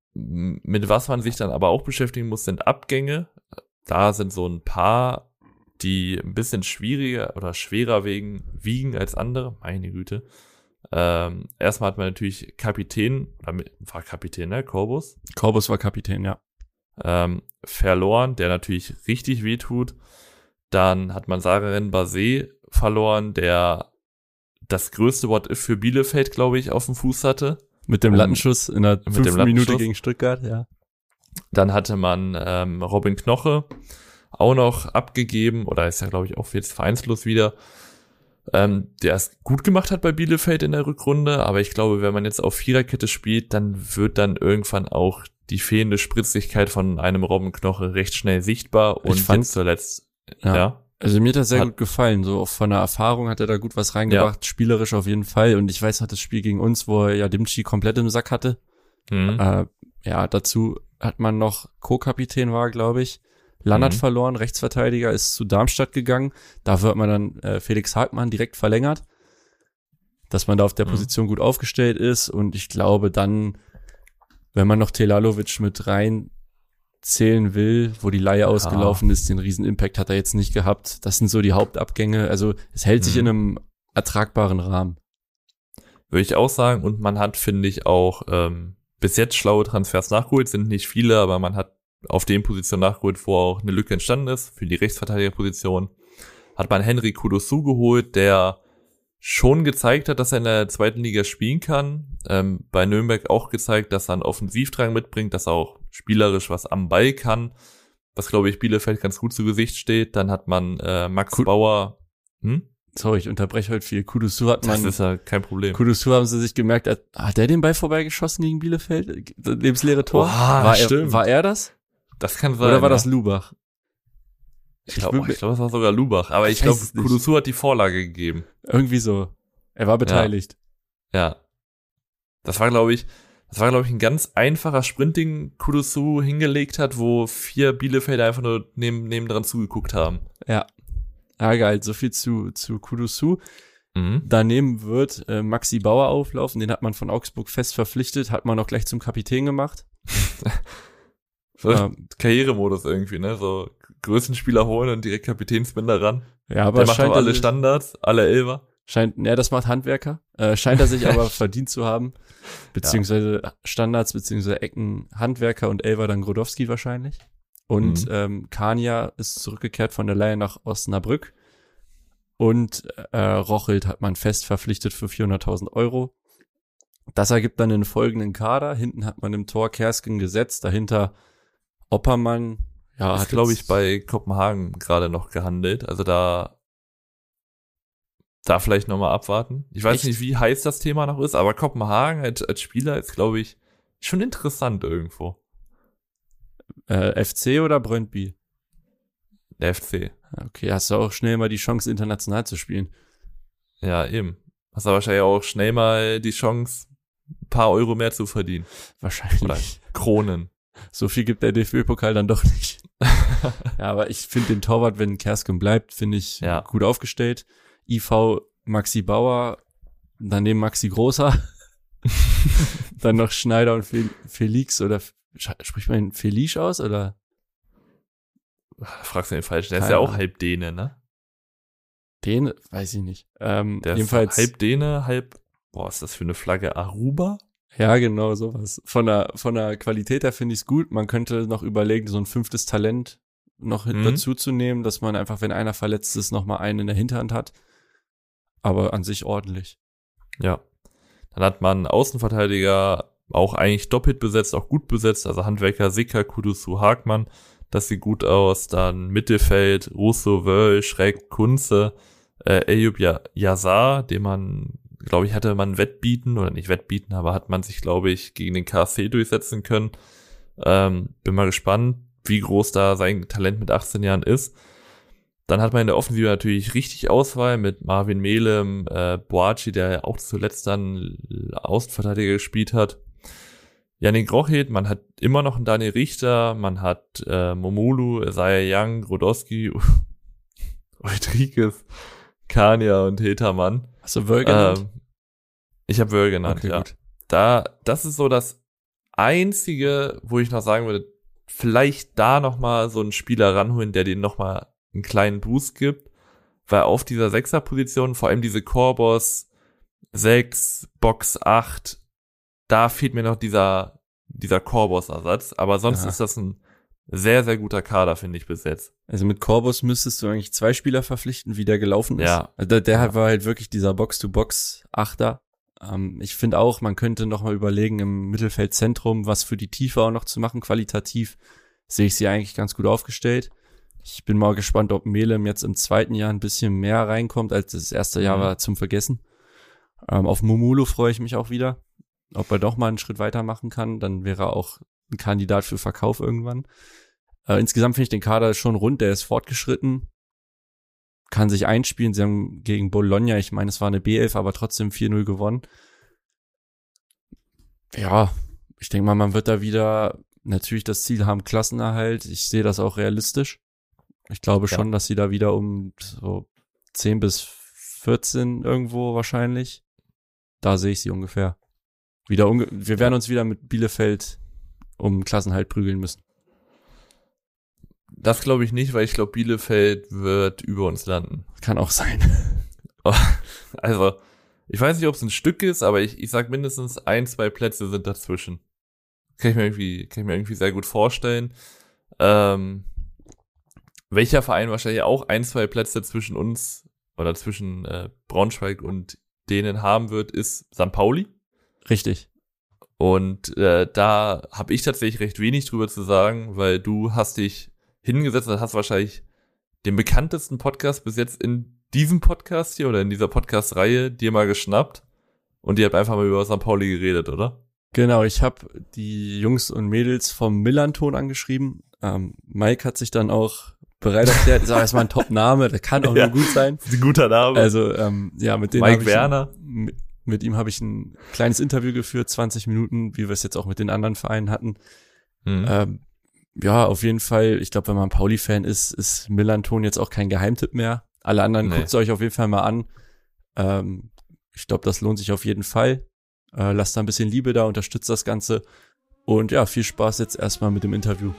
F: mit was man sich dann aber auch beschäftigen muss, sind Abgänge. Da sind so ein paar, die ein bisschen schwieriger oder schwerer wegen, wiegen als andere. Meine Güte. Ähm, erstmal hat man natürlich Kapitän, oder mit, war Kapitän, ne? Corbus.
G: Corbus war Kapitän, ja.
F: Ähm, verloren, der natürlich richtig wehtut. Dann hat man Sararen Basé verloren, der das größte What-If für Bielefeld, glaube ich, auf dem Fuß hatte.
G: Mit dem Lattenschuss in der fünften Minute gegen Stuttgart, ja.
F: Dann hatte man ähm, Robin Knoche auch noch abgegeben, oder ist ja, glaube ich, auch jetzt vereinslos wieder, ähm, der es gut gemacht hat bei Bielefeld in der Rückrunde, aber ich glaube, wenn man jetzt auf Viererkette spielt, dann wird dann irgendwann auch die fehlende Spritzigkeit von einem Robin Knoche recht schnell sichtbar und
G: ich fand,
F: jetzt zuletzt,
G: ja.
F: ja.
G: Also mir hat das sehr
F: hat,
G: gut gefallen, so auch von der Erfahrung hat er da gut was reingebracht, ja. Spielerisch auf jeden Fall, und ich weiß noch das Spiel gegen uns, wo er ja Dimci komplett im Sack hatte.
F: Mhm.
G: Äh, ja, dazu hat man noch Co-Kapitän war, glaube ich, Lannert mhm. verloren, Rechtsverteidiger, ist zu Darmstadt gegangen, dafür hat man dann äh, Felix Hagmann direkt verlängert, dass man da auf der mhm. Position gut aufgestellt ist, und ich glaube dann, wenn man noch Telalovic mit rein zählen will, wo die Leihe ausgelaufen ist, den riesen Impact hat er jetzt nicht gehabt. Das sind so die Hauptabgänge. Also es hält sich
F: mhm.
G: in einem ertragbaren Rahmen.
F: Würde ich auch sagen. Und man hat, finde ich, auch ähm, bis jetzt schlaue Transfers nachgeholt. Sind nicht viele, aber man hat auf den Positionen nachgeholt, wo auch eine Lücke entstanden ist. Für die Rechtsverteidigerposition hat man Henry Kudosu geholt, der schon gezeigt hat, dass er in der zweiten Liga spielen kann. Ähm, bei Nürnberg auch gezeigt, dass er einen Offensivdrang mitbringt, dass er auch spielerisch was am Ball kann, was, glaube ich, Bielefeld ganz gut zu Gesicht steht. Dann hat man äh, Max Kud- Bauer. Hm?
G: Sorry, ich unterbreche heute viel. Kudosu hat man.
F: Das ist ja kein Problem.
G: Kudosu haben sie sich gemerkt, hat, hat der den Ball vorbeigeschossen gegen Bielefeld? Das lebensleere Tor?
F: Oh,
G: war,
F: stimmt.
G: er, war er das?
F: Das kann sein.
G: Oder war
F: ja.
G: das Lubach?
F: Ich glaube, ich glaube, es war sogar Lubach. Aber ich glaube, Kudosu hat die Vorlage gegeben.
G: Irgendwie so. Er war beteiligt.
F: Ja. ja. Das war, glaube ich, das war, glaube ich, ein ganz einfacher Sprint, den Kudosu hingelegt hat, wo vier Bielefelder einfach nur neben, nebendran zugeguckt haben.
G: Ja. Ja, geil. So viel zu, zu Kudosu.
F: Mhm.
G: Daneben wird äh, Maxi Bauer auflaufen. Den hat man von Augsburg fest verpflichtet. Hat man auch gleich zum Kapitän gemacht.
F: So
G: ähm,
F: Karrieremodus irgendwie, ne? So größten Spieler holen und direkt Kapitänsbänder ran.
G: Ja, aber
F: der macht auch alle
G: sich,
F: Standards, alle Elfer.
G: Scheint, ja, das macht Handwerker. Äh, scheint er sich aber verdient zu haben. Beziehungsweise ja. Standards, beziehungsweise Ecken, Handwerker und Elfer dann Grodowski wahrscheinlich. Und mhm. ähm, Kania ist zurückgekehrt von der Leihe nach Osnabrück. Und äh, Rochelt hat man fest verpflichtet für vierhunderttausend Euro. Das ergibt dann einen folgenden Kader. Hinten hat man im Tor Kersken gesetzt, dahinter Oppermann. Ja,
F: ist,
G: hat
F: glaube ich, bei Kopenhagen gerade noch gehandelt. Also da da vielleicht nochmal abwarten. Ich weiß Echt? nicht, wie heiß das Thema noch ist, aber Kopenhagen als, als Spieler ist, glaube ich, schon interessant irgendwo.
G: Äh, F C oder Brøndby?
F: Der F C.
G: Okay, hast du auch schnell mal die Chance, international zu spielen.
F: Ja, eben. Hast du wahrscheinlich auch schnell mal die Chance, ein paar Euro mehr zu verdienen.
G: Wahrscheinlich.
F: Oder Kronen.
G: So viel gibt der D F B-Pokal dann doch nicht. Ja, aber ich finde den Torwart, wenn Kersken bleibt, finde ich
F: ja.
G: gut aufgestellt. I V Maxi Bauer, daneben Maxi Großer. Dann noch Schneider und Fel- Felix oder spricht man Felix aus oder?
F: Fragst du den falschen. Der Keine ist ja auch halb Däne, ne?
G: Däne? Weiß ich nicht. Ähm,
F: der
G: jedenfalls
F: ist halb Däne, halb, boah, ist das für eine Flagge? Aruba?
G: Ja, genau, sowas. Von der, von der Qualität her finde ich es gut. Man könnte noch überlegen, so ein fünftes Talent noch mhm. dazu zu nehmen, dass man einfach, wenn einer verletzt ist, noch mal einen in der Hinterhand hat. Aber an sich ordentlich.
F: Ja. Dann hat man Außenverteidiger auch eigentlich doppelt besetzt, auch gut besetzt. Also Handwerker, Sicker, Kudusu, Hagmann. Das sieht gut aus. Dann Mittelfeld, Russo, Wöll, Schreck, Kunze, äh, Eyüp Yazar, den man, glaube ich, hatte man Wettbieten, oder nicht Wettbieten, aber hat man sich, glaube ich, gegen den K S C durchsetzen können. Ähm, bin mal gespannt, wie groß da sein Talent mit achtzehn Jahren ist. Dann hat man in der Offensive natürlich richtig Auswahl mit Marvin Melem, äh, Boaci, der ja auch zuletzt dann Außenverteidiger gespielt hat. Yannick Rochet, man hat immer noch einen Daniel Richter, man hat äh, Momolu, Isaiah Young, Grodowski, Rodriguez, Kania und Hetermann.
G: Hast du Wöll genannt?
F: Ähm, ich habe Wöll genannt,
G: okay,
F: ja.
G: Gut.
F: Da, das ist so das Einzige, wo ich noch sagen würde, vielleicht da nochmal so einen Spieler ranholen, der den nochmal einen kleinen Boost gibt, weil auf dieser Sechser-Position, vor allem diese Korbos sechs, Box acht, da fehlt mir noch dieser, dieser Korbos-Ersatz, aber sonst ja. ist das ein sehr, sehr guter Kader, finde ich, bis jetzt.
G: Also mit Korbos müsstest du eigentlich zwei Spieler verpflichten, wie der gelaufen ist.
F: Ja.
G: Also der, der ja. war halt wirklich dieser Box-to-Box-Achter. Ähm, ich finde auch, man könnte noch mal überlegen, im Mittelfeldzentrum was für die Tiefe auch noch zu machen. Qualitativ sehe ich sie eigentlich ganz gut aufgestellt. Ich bin mal gespannt, ob Melem jetzt im zweiten Jahr ein bisschen mehr reinkommt, als das erste Jahr mhm. war zum Vergessen. Ähm, auf Momolu freue ich mich auch wieder. Ob er doch mal einen Schritt weiter machen kann, dann wäre er auch ein Kandidat für Verkauf irgendwann. Äh, insgesamt finde ich den Kader schon rund, der ist fortgeschritten, kann sich einspielen. Sie haben gegen Bologna, ich meine, es war eine B elf, aber trotzdem vier null gewonnen. Ja, ich denke mal, man wird da wieder natürlich das Ziel haben, Klassenerhalt. Ich sehe das auch realistisch. Ich glaube ja. schon, dass sie da wieder um so zehn bis vierzehn irgendwo wahrscheinlich, da sehe ich sie ungefähr. Wieder unge- wir werden uns wieder mit Bielefeld um Klassenhalt prügeln müssen.
F: Das glaube ich nicht, weil ich glaube, Bielefeld wird über uns landen.
G: Kann auch sein.
F: Also, ich weiß nicht, ob es ein Stück ist, aber ich, ich sag mindestens ein, zwei Plätze sind dazwischen. Kann ich mir irgendwie, kann ich mir irgendwie sehr gut vorstellen. Ähm, welcher Verein wahrscheinlich auch ein, zwei Plätze zwischen uns oder zwischen äh, Braunschweig und denen haben wird, ist Sankt Pauli.
G: Richtig.
F: Und äh, da habe ich tatsächlich recht wenig drüber zu sagen, weil du hast dich hingesetzt und hast wahrscheinlich den bekanntesten Podcast bis jetzt in diesem Podcast hier oder in dieser Podcast-Reihe dir mal geschnappt und ihr habt einfach mal über Sankt Pauli geredet, oder?
G: Genau, ich habe die Jungs und Mädels vom Millanton angeschrieben. Ähm, Mike hat sich dann auch bereit erklärt, ist auch erstmal ein Top-Name, der kann auch ja, nur gut sein.
F: Ist ein guter Name.
G: Also, ähm, ja, mit denen
F: Mike Werner.
G: Mit, mit ihm habe ich ein kleines Interview geführt, zwanzig Minuten, wie wir es jetzt auch mit den anderen Vereinen hatten. Mhm. Ähm, ja, auf jeden Fall, ich glaube, wenn man Pauli-Fan ist, ist Millanton jetzt auch kein Geheimtipp mehr. Alle anderen nee. guckt es euch auf jeden Fall mal an. Ähm, ich glaube, das lohnt sich auf jeden Fall. Äh, lasst da ein bisschen Liebe da, unterstützt das Ganze. Und ja, viel Spaß jetzt erstmal mit dem Interview.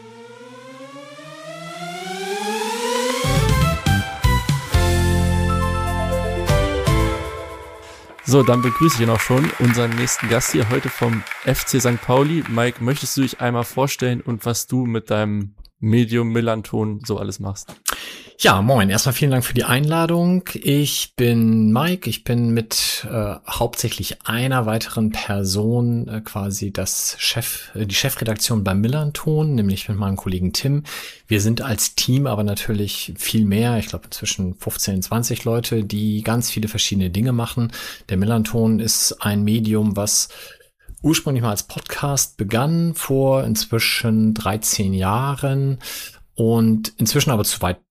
G: So, dann begrüße ich ihn auch schon, unseren nächsten Gast hier heute vom F C Sankt Pauli. Mike, möchtest du dich einmal vorstellen und was du mit deinem Medium Millanton so alles machst?
H: Ja, moin. Erstmal vielen Dank für die Einladung. Ich bin Mike. Ich bin mit äh, hauptsächlich einer weiteren Person äh, quasi das Chef, äh, die Chefredaktion beim Millanton, nämlich mit meinem Kollegen Tim. Wir sind als Team aber natürlich viel mehr. Ich glaube inzwischen fünfzehn, zwanzig Leute, die ganz viele verschiedene Dinge machen. Der Millanton ist ein Medium, was ursprünglich mal als Podcast begann vor inzwischen dreizehn Jahren und inzwischen aber zu weit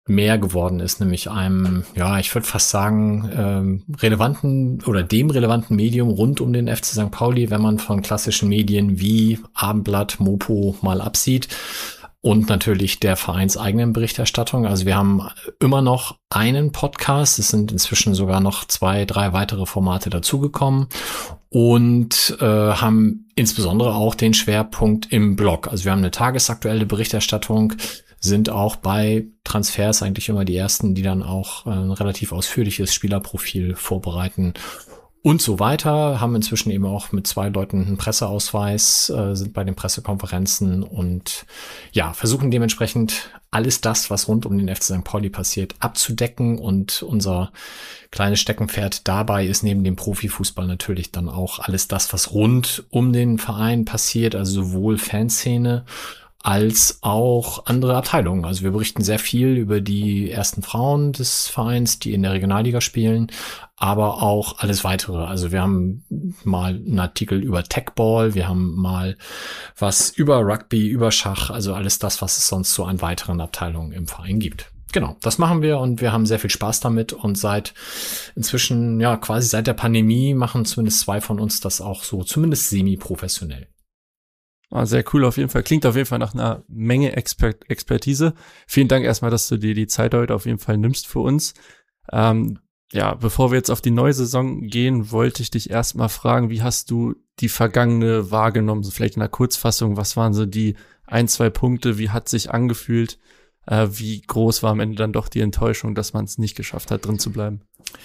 H: mehr geworden ist, nämlich einem, ja, ich würde fast sagen, ähm, relevanten oder dem relevanten Medium rund um den F C Sankt Pauli, wenn man von klassischen Medien wie Abendblatt, Mopo mal absieht. Und natürlich der vereinseigenen Berichterstattung. Also wir haben immer noch einen Podcast. Es sind inzwischen sogar noch zwei, drei weitere Formate dazugekommen und äh, haben insbesondere auch den Schwerpunkt im Blog. Also wir haben eine tagesaktuelle Berichterstattung, sind auch bei Transfers eigentlich immer die ersten, die dann auch ein relativ ausführliches Spielerprofil vorbereiten. Und so weiter, haben inzwischen eben auch mit zwei Leuten einen Presseausweis, äh, sind bei den Pressekonferenzen und ja, versuchen dementsprechend alles das, was rund um den F C Sankt Pauli passiert, abzudecken. Und unser kleines Steckenpferd dabei ist neben dem Profifußball natürlich dann auch alles das, was rund um den Verein passiert, also sowohl Fanszene als auch andere Abteilungen. Also wir berichten sehr viel über die ersten Frauen des Vereins, die in der Regionalliga spielen, aber auch alles weitere. Also wir haben mal einen Artikel über Techball, wir haben mal was über Rugby, über Schach, also alles das, was es sonst so an weiteren Abteilungen im Verein gibt. Genau, das machen wir und wir haben sehr viel Spaß damit und seit inzwischen, ja, quasi seit der Pandemie machen zumindest zwei von uns das auch so, zumindest semi-professionell.
G: Ah, sehr cool auf jeden Fall. Klingt auf jeden Fall nach einer Menge Expert- Expertise. Vielen Dank erstmal, dass du dir die Zeit heute auf jeden Fall nimmst für uns. Ähm, ja, bevor wir jetzt auf die neue Saison gehen, wollte ich dich erstmal fragen, wie hast du die vergangene wahrgenommen? So vielleicht in einer Kurzfassung, was waren so die ein, zwei Punkte? Wie hat sich angefühlt? Äh, wie groß war am Ende dann doch die Enttäuschung, dass man es nicht geschafft hat, drin zu bleiben?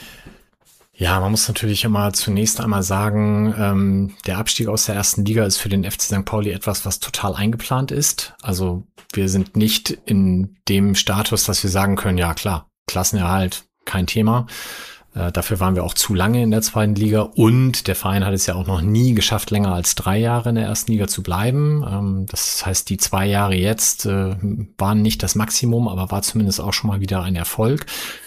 H: Ja, man muss natürlich immer zunächst einmal sagen, ähm, der Abstieg aus der ersten Liga ist für den F C Sankt Pauli etwas, was total eingeplant ist. Also wir sind nicht in dem Status, dass wir sagen können, ja klar, Klassenerhalt, kein Thema. Äh, dafür waren wir auch zu lange in der zweiten Liga und der Verein hat es ja auch noch nie geschafft, länger als drei Jahre in der ersten Liga zu bleiben. Ähm, das heißt, die zwei Jahre jetzt äh, waren nicht das Maximum, aber war zumindest auch schon mal wieder ein Erfolg.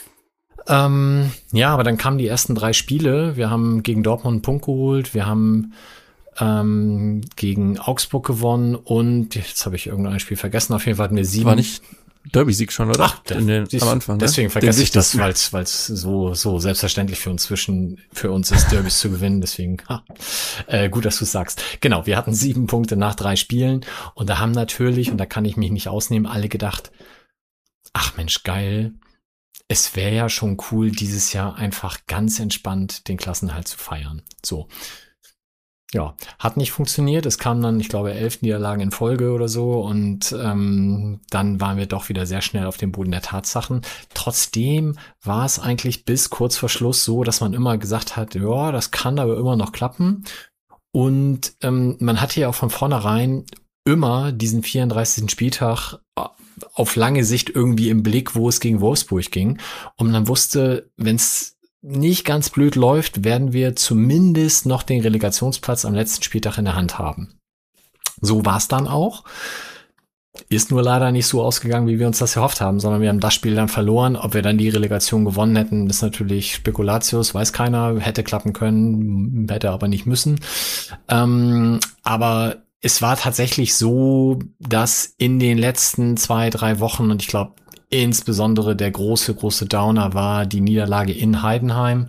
H: Ähm, ja, aber dann kamen die ersten drei Spiele. Wir haben gegen Dortmund einen Punkt geholt. Wir haben ähm, gegen Augsburg gewonnen und jetzt habe ich irgendein Spiel vergessen. Auf jeden Fall hatten wir sieben.
G: War nicht Derby-Sieg schon, oder?
H: Ach,
G: In den, am Anfang.
H: Deswegen
G: ne?
H: vergesse ich das, weil es weil es so so selbstverständlich für uns zwischen für uns ist, Derbys zu gewinnen. Deswegen ha, äh, gut, dass du es sagst. Genau, wir hatten sieben Punkte nach drei Spielen und da haben natürlich, und da kann ich mich nicht ausnehmen, alle gedacht, ach Mensch, geil. Es wäre ja schon cool, dieses Jahr einfach ganz entspannt den Klassenerhalt zu feiern. So. Ja, hat nicht funktioniert. Es kamen dann, ich glaube, elf Niederlagen in Folge oder so und ähm, dann waren wir doch wieder sehr schnell auf dem Boden der Tatsachen. Trotzdem war es eigentlich bis kurz vor Schluss so, dass man immer gesagt hat, ja, das kann aber immer noch klappen. Und ähm, man hatte ja auch von vornherein immer diesen vierunddreißigsten Spieltag auf lange Sicht irgendwie im Blick, wo es gegen Wolfsburg ging. Und man wusste, wenn es nicht ganz blöd läuft, werden wir zumindest noch den Relegationsplatz am letzten Spieltag in der Hand haben. So war es dann auch. Ist nur leider nicht so ausgegangen, wie wir uns das erhofft haben, sondern wir haben das Spiel dann verloren. Ob wir dann die Relegation gewonnen hätten, ist natürlich Spekulatius, weiß keiner. Hätte klappen können, hätte aber nicht müssen. Ähm, aber es war tatsächlich so, dass in den letzten zwei, drei Wochen, und ich glaube insbesondere der große, große Downer war die Niederlage in Heidenheim.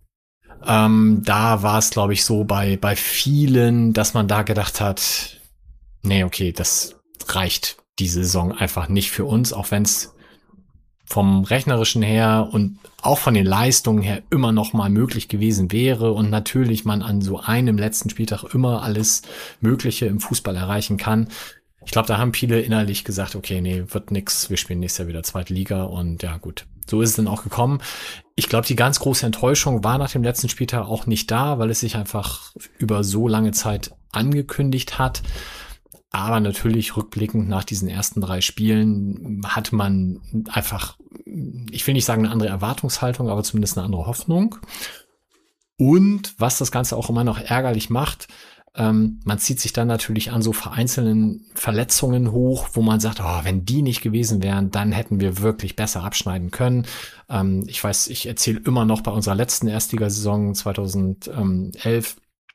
H: Ähm, da war es, glaube ich, so bei bei vielen, dass man da gedacht hat, nee, okay, das reicht diese Saison einfach nicht für uns, auch wenn es vom Rechnerischen her und auch von den Leistungen her immer noch mal möglich gewesen wäre und natürlich man an so einem letzten Spieltag immer alles Mögliche im Fußball erreichen kann. Ich glaube, da haben viele innerlich gesagt, okay, nee, wird nix, wir spielen nächstes Jahr wieder zweite Liga und ja gut, so ist es dann auch gekommen. Ich glaube, die ganz große Enttäuschung war nach dem letzten Spieltag auch nicht da, weil es sich einfach über so lange Zeit angekündigt hat. Aber natürlich rückblickend nach diesen ersten drei Spielen hatte man einfach, ich will nicht sagen eine andere Erwartungshaltung, aber zumindest eine andere Hoffnung. Und was das Ganze auch immer noch ärgerlich macht, ähm, man zieht sich dann natürlich an so vereinzelten Verletzungen hoch, wo man sagt, oh, wenn die nicht gewesen wären, dann hätten wir wirklich besser abschneiden können. Ähm, ich weiß, ich erzähle immer noch bei unserer letzten Erstligasaison zweitausendelf,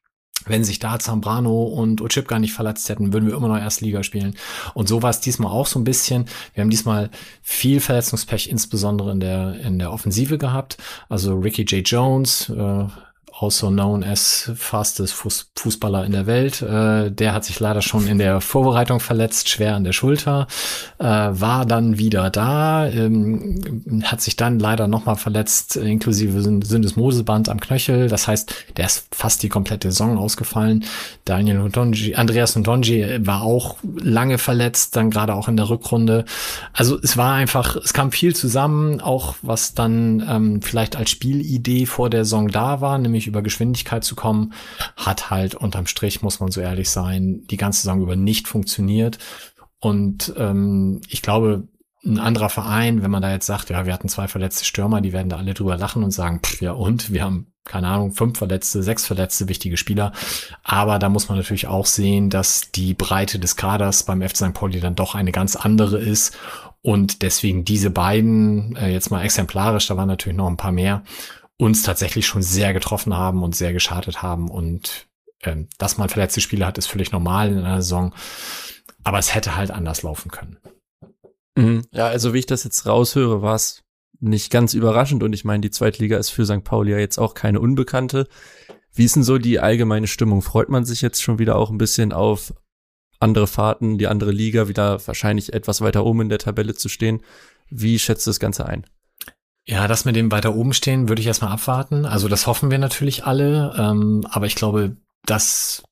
H: Wenn sich da Zambrano und Oczipka nicht verletzt hätten, würden wir immer noch Erstliga spielen. Und so war es diesmal auch so ein bisschen. Wir haben diesmal viel Verletzungspech, insbesondere in der in der Offensive gehabt. Also Ricky J. Jones, äh, also known as fastest Fuß- Fußballer in der Welt, äh, der hat sich leider schon in der Vorbereitung verletzt, schwer an der Schulter, äh, war dann wieder da, ähm, hat sich dann leider nochmal verletzt, inklusive Syndesmoseband am Knöchel. Das heißt, der ist fast die komplette Saison ausgefallen. Daniel Ntonji, Andreas Ntonji war auch lange verletzt, dann gerade auch in der Rückrunde. Also es war einfach, es kam viel zusammen, auch was dann ähm, vielleicht als Spielidee vor der Saison da war, nämlich über Geschwindigkeit zu kommen, hat halt unterm Strich, muss man so ehrlich sein, die ganze Saison über nicht funktioniert. Und ähm, ich glaube, ein anderer Verein, wenn man da jetzt sagt, ja, wir hatten zwei verletzte Stürmer, die werden da alle drüber lachen und sagen, pff, ja und, wir haben, keine Ahnung, fünf verletzte, sechs verletzte, wichtige Spieler. Aber da muss man natürlich auch sehen, dass die Breite des Kaders beim F C Sankt Pauli dann doch eine ganz andere ist. Und deswegen diese beiden, äh, jetzt mal exemplarisch, da waren natürlich noch ein paar mehr, uns tatsächlich schon sehr getroffen haben und sehr geschadet haben. Und ähm, dass man verletzte Spieler hat, ist völlig normal in einer Saison. Aber es hätte halt anders laufen können.
G: Mhm. Ja, also wie ich das jetzt raushöre, war es nicht ganz überraschend. Und ich meine, die Zweitliga ist für Sankt Pauli ja jetzt auch keine Unbekannte. Wie ist denn so die allgemeine Stimmung? Freut man sich jetzt schon wieder auch ein bisschen auf andere Fahrten, die andere Liga, wieder wahrscheinlich etwas weiter oben in der Tabelle zu stehen? Wie schätzt du das Ganze ein?
H: Ja, das mit dem weiter oben stehen würde ich erstmal abwarten. Also das hoffen wir natürlich alle. Ähm, aber ich glaube, dass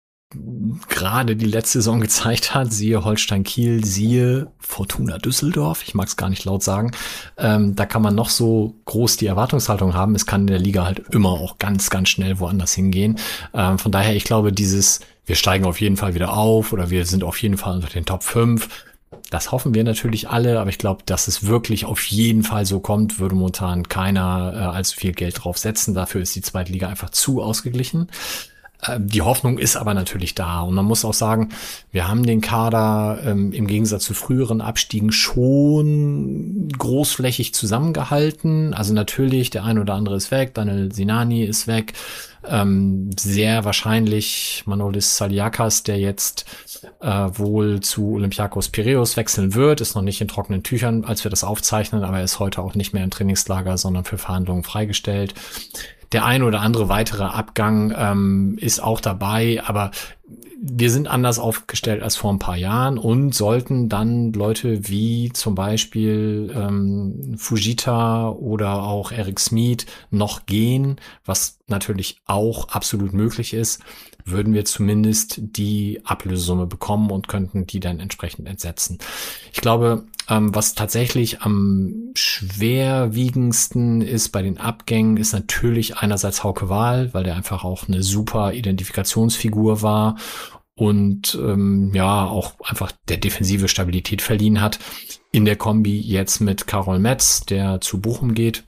H: gerade die letzte Saison gezeigt hat, siehe Holstein Kiel, siehe Fortuna Düsseldorf, ich mag es gar nicht laut sagen, ähm, da kann man noch so groß die Erwartungshaltung haben. Es kann in der Liga halt immer auch ganz, ganz schnell woanders hingehen. Ähm, von daher, ich glaube, dieses, wir steigen auf jeden Fall wieder auf oder wir sind auf jeden Fall unter den Top fünf, das hoffen wir natürlich alle, aber ich glaube, dass es wirklich auf jeden Fall so kommt, würde momentan keiner äh, allzu viel Geld drauf setzen. Dafür ist die zweite Liga einfach zu ausgeglichen. Äh, die Hoffnung ist aber natürlich da. Und man muss auch sagen, wir haben den Kader ähm, im Gegensatz zu früheren Abstiegen schon großflächig zusammengehalten. Also natürlich, der ein oder andere ist weg, Daniel Sinani ist weg. Ähm, sehr wahrscheinlich Manolis Saliakas, der jetzt äh, wohl zu Olympiakos Piräus wechseln wird, ist noch nicht in trockenen Tüchern, als wir das aufzeichnen, aber er ist heute auch nicht mehr im Trainingslager, sondern für Verhandlungen freigestellt. Der ein oder andere weitere Abgang ähm, ist auch dabei, aber wir sind anders aufgestellt als vor ein paar Jahren und sollten dann Leute wie zum Beispiel ähm, Fujita oder auch Eric Smith noch gehen, was natürlich auch absolut möglich ist, würden wir zumindest die Ablösesumme bekommen und könnten die dann entsprechend entsetzen. Ich glaube, ähm, was tatsächlich am schwerwiegendsten ist bei den Abgängen, ist natürlich einerseits Hauke Wahl, weil der einfach auch eine super Identifikationsfigur war und ähm, ja auch einfach der Defensive Stabilität verliehen hat. In der Kombi jetzt mit Karol Metz, der zu Bochum geht.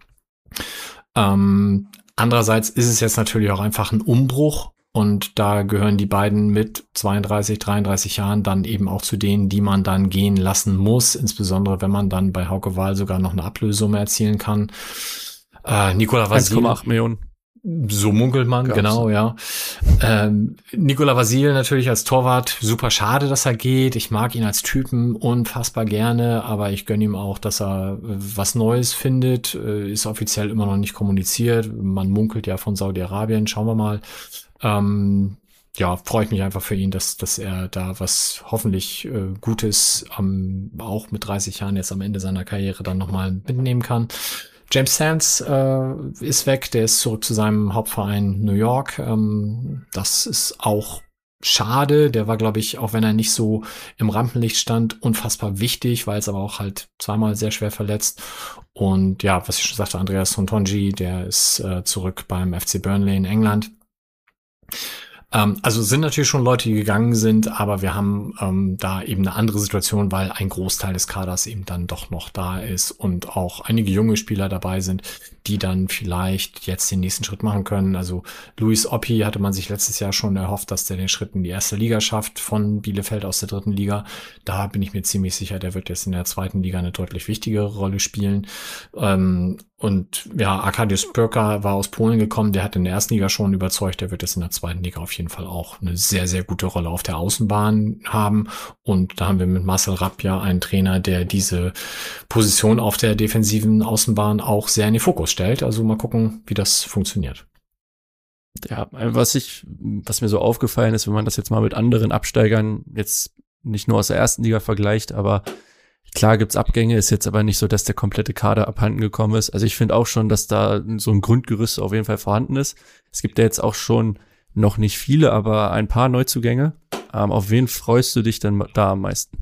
H: Ähm, andererseits ist es jetzt natürlich auch einfach ein Umbruch. Und da gehören die beiden mit zweiunddreißig, dreiunddreißig Jahren dann eben auch zu denen, die man dann gehen lassen muss. Insbesondere, wenn man dann bei Hauke Wahl sogar noch eine Ablösesumme erzielen kann. Äh, Nikola Vasil.
G: eins Komma acht Millionen.
H: So munkelt man, Gab's. Genau, ja. Ähm, Nikola Vasil natürlich als Torwart, super schade, dass er geht. Ich mag ihn als Typen unfassbar gerne, aber ich gönne ihm auch, dass er was Neues findet. Ist offiziell immer noch nicht kommuniziert. Man munkelt ja von Saudi-Arabien. Schauen wir mal. Ähm, ja, freut mich einfach für ihn, dass dass er da was hoffentlich äh, Gutes am, auch mit dreißig Jahren jetzt am Ende seiner Karriere dann nochmal mitnehmen kann. James Sands äh, ist weg, der ist zurück zu seinem Hauptverein New York. Ähm, das ist auch schade. Der war, glaube ich, auch wenn er nicht so im Rampenlicht stand, unfassbar wichtig, weil es aber auch halt zweimal sehr schwer verletzt. Und ja, was ich schon sagte, Andreas Ntonji, der ist äh, zurück beim F C Burnley in England. Ähm, also sind natürlich schon Leute, die gegangen sind, aber wir haben ähm, da eben eine andere Situation, weil ein Großteil des Kaders eben dann doch noch da ist und auch einige junge Spieler dabei sind, die dann vielleicht jetzt den nächsten Schritt machen können. Also Luis Oppi hatte man sich letztes Jahr schon erhofft, dass der den Schritt in die erste Liga schafft von Bielefeld aus der dritten Liga. Da bin ich mir ziemlich sicher, der wird jetzt in der zweiten Liga eine deutlich wichtigere Rolle spielen. Ähm, und ja, Arkadiusz Pörka war aus Polen gekommen, der hat in der ersten Liga schon überzeugt, der wird jetzt in der zweiten Liga auf jeden Fall auch eine sehr, sehr gute Rolle auf der Außenbahn haben. Und da haben wir mit Marcel Rapp ja einen Trainer, der diese Position auf der defensiven Außenbahn auch sehr in den Fokus stellt. Also mal gucken, wie das funktioniert.
G: Ja, was ich, was mir so aufgefallen ist, wenn man das jetzt mal mit anderen Absteigern jetzt nicht nur aus der ersten Liga vergleicht, aber klar gibt's Abgänge, ist jetzt aber nicht so, dass der komplette Kader abhanden gekommen ist. Also ich finde auch schon, dass da so ein Grundgerüst auf jeden Fall vorhanden ist. Es gibt ja jetzt auch schon noch nicht viele, aber ein paar Neuzugänge. Ähm, auf wen freust du dich denn da am meisten?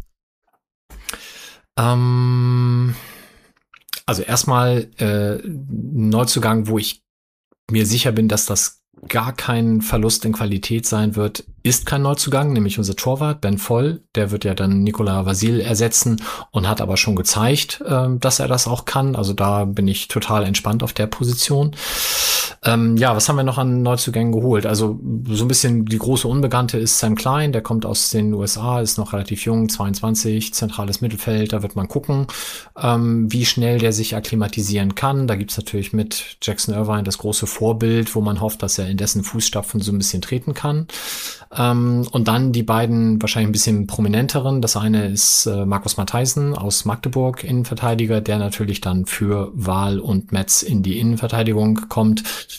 H: Ähm, also erstmal äh, Neuzugang, wo ich mir sicher bin, dass das gar kein Verlust in Qualität sein wird, ist kein Neuzugang, nämlich unser Torwart Ben Voll. Der wird ja dann Nikola Vasil ersetzen und hat aber schon gezeigt, äh, dass er das auch kann. Also da bin ich total entspannt auf der Position. Ähm, ja, was haben wir noch an Neuzugängen geholt? Also so ein bisschen die große Unbekannte ist Sam Klein, der kommt aus den U S A, ist noch relativ jung, zweiundzwanzig, zentrales Mittelfeld, da wird man gucken, ähm, wie schnell der sich akklimatisieren kann. Da gibt's natürlich mit Jackson Irvine das große Vorbild, wo man hofft, dass er in dessen Fußstapfen so ein bisschen treten kann. Ähm, und dann die beiden wahrscheinlich ein bisschen prominenteren. Das eine ist äh, Markus Matthijssen aus Magdeburg, Innenverteidiger, der natürlich dann für Wahl und Metz in die Innenverteidigung kommt.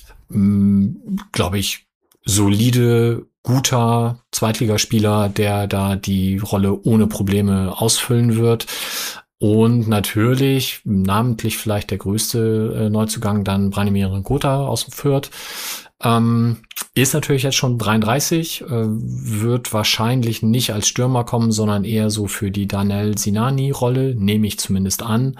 H: Ähm, glaube ich, solide, guter Zweitligaspieler, der da die Rolle ohne Probleme ausfüllen wird. Und natürlich, namentlich vielleicht der größte äh, Neuzugang, dann Branimir Rincota aus dem Fürth. Ähm, ist natürlich jetzt schon dreiunddreißig, äh, wird wahrscheinlich nicht als Stürmer kommen, sondern eher so für die Danel Sinani-Rolle, nehme ich zumindest an.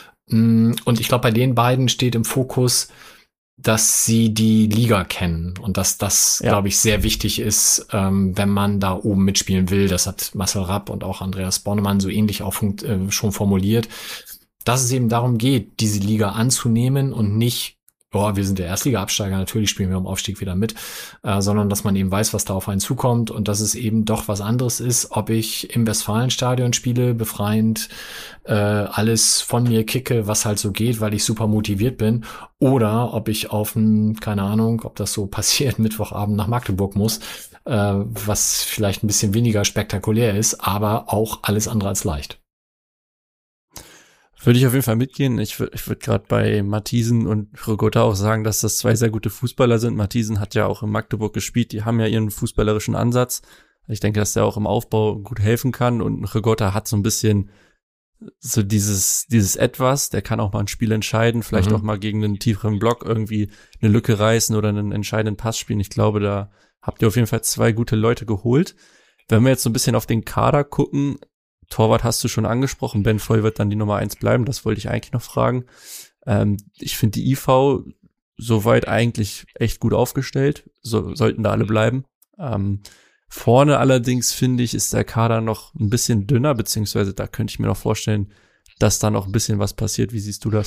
H: Und ich glaube, bei den beiden steht im Fokus, dass sie die Liga kennen und dass das, ja. glaube ich, sehr wichtig ist, ähm, wenn man da oben mitspielen will. Das hat Marcel Rapp und auch Andreas Bornemann so ähnlich auch funkt, äh, schon formuliert, dass es eben darum geht, diese Liga anzunehmen und nicht, oh, wir sind der Erstliga-Absteiger, natürlich spielen wir im Aufstieg wieder mit, äh, sondern dass man eben weiß, was da auf einen zukommt und dass es eben doch was anderes ist, ob ich im Westfalenstadion spiele, befreiend äh, alles von mir kicke, was halt so geht, weil ich super motiviert bin, oder ob ich auf ein, keine Ahnung, ob das so passiert, Mittwochabend nach Magdeburg muss, äh, was vielleicht ein bisschen weniger spektakulär ist, aber auch alles andere als leicht.
G: Würde ich auf jeden Fall mitgehen. Ich würde ich würd gerade bei Matthijssen und Rincota auch sagen, dass das zwei sehr gute Fußballer sind. Matthijssen hat ja auch in Magdeburg gespielt. Die haben ja ihren fußballerischen Ansatz. Ich denke, dass der auch im Aufbau gut helfen kann. Und Rincota hat so ein bisschen so dieses dieses Etwas. Der kann auch mal ein Spiel entscheiden. Vielleicht mhm. auch mal gegen einen tieferen Block irgendwie eine Lücke reißen oder einen entscheidenden Pass spielen. Ich glaube, da habt ihr auf jeden Fall zwei gute Leute geholt. Wenn wir jetzt so ein bisschen auf den Kader gucken, Torwart hast du schon angesprochen, Ben Voll wird dann die Nummer eins bleiben, das wollte ich eigentlich noch fragen. Ähm, ich finde die I V soweit eigentlich echt gut aufgestellt, so sollten da alle bleiben. Ähm, vorne allerdings, finde ich, ist der Kader noch ein bisschen dünner, beziehungsweise da könnte ich mir noch vorstellen, dass da noch ein bisschen was passiert. Wie siehst du das?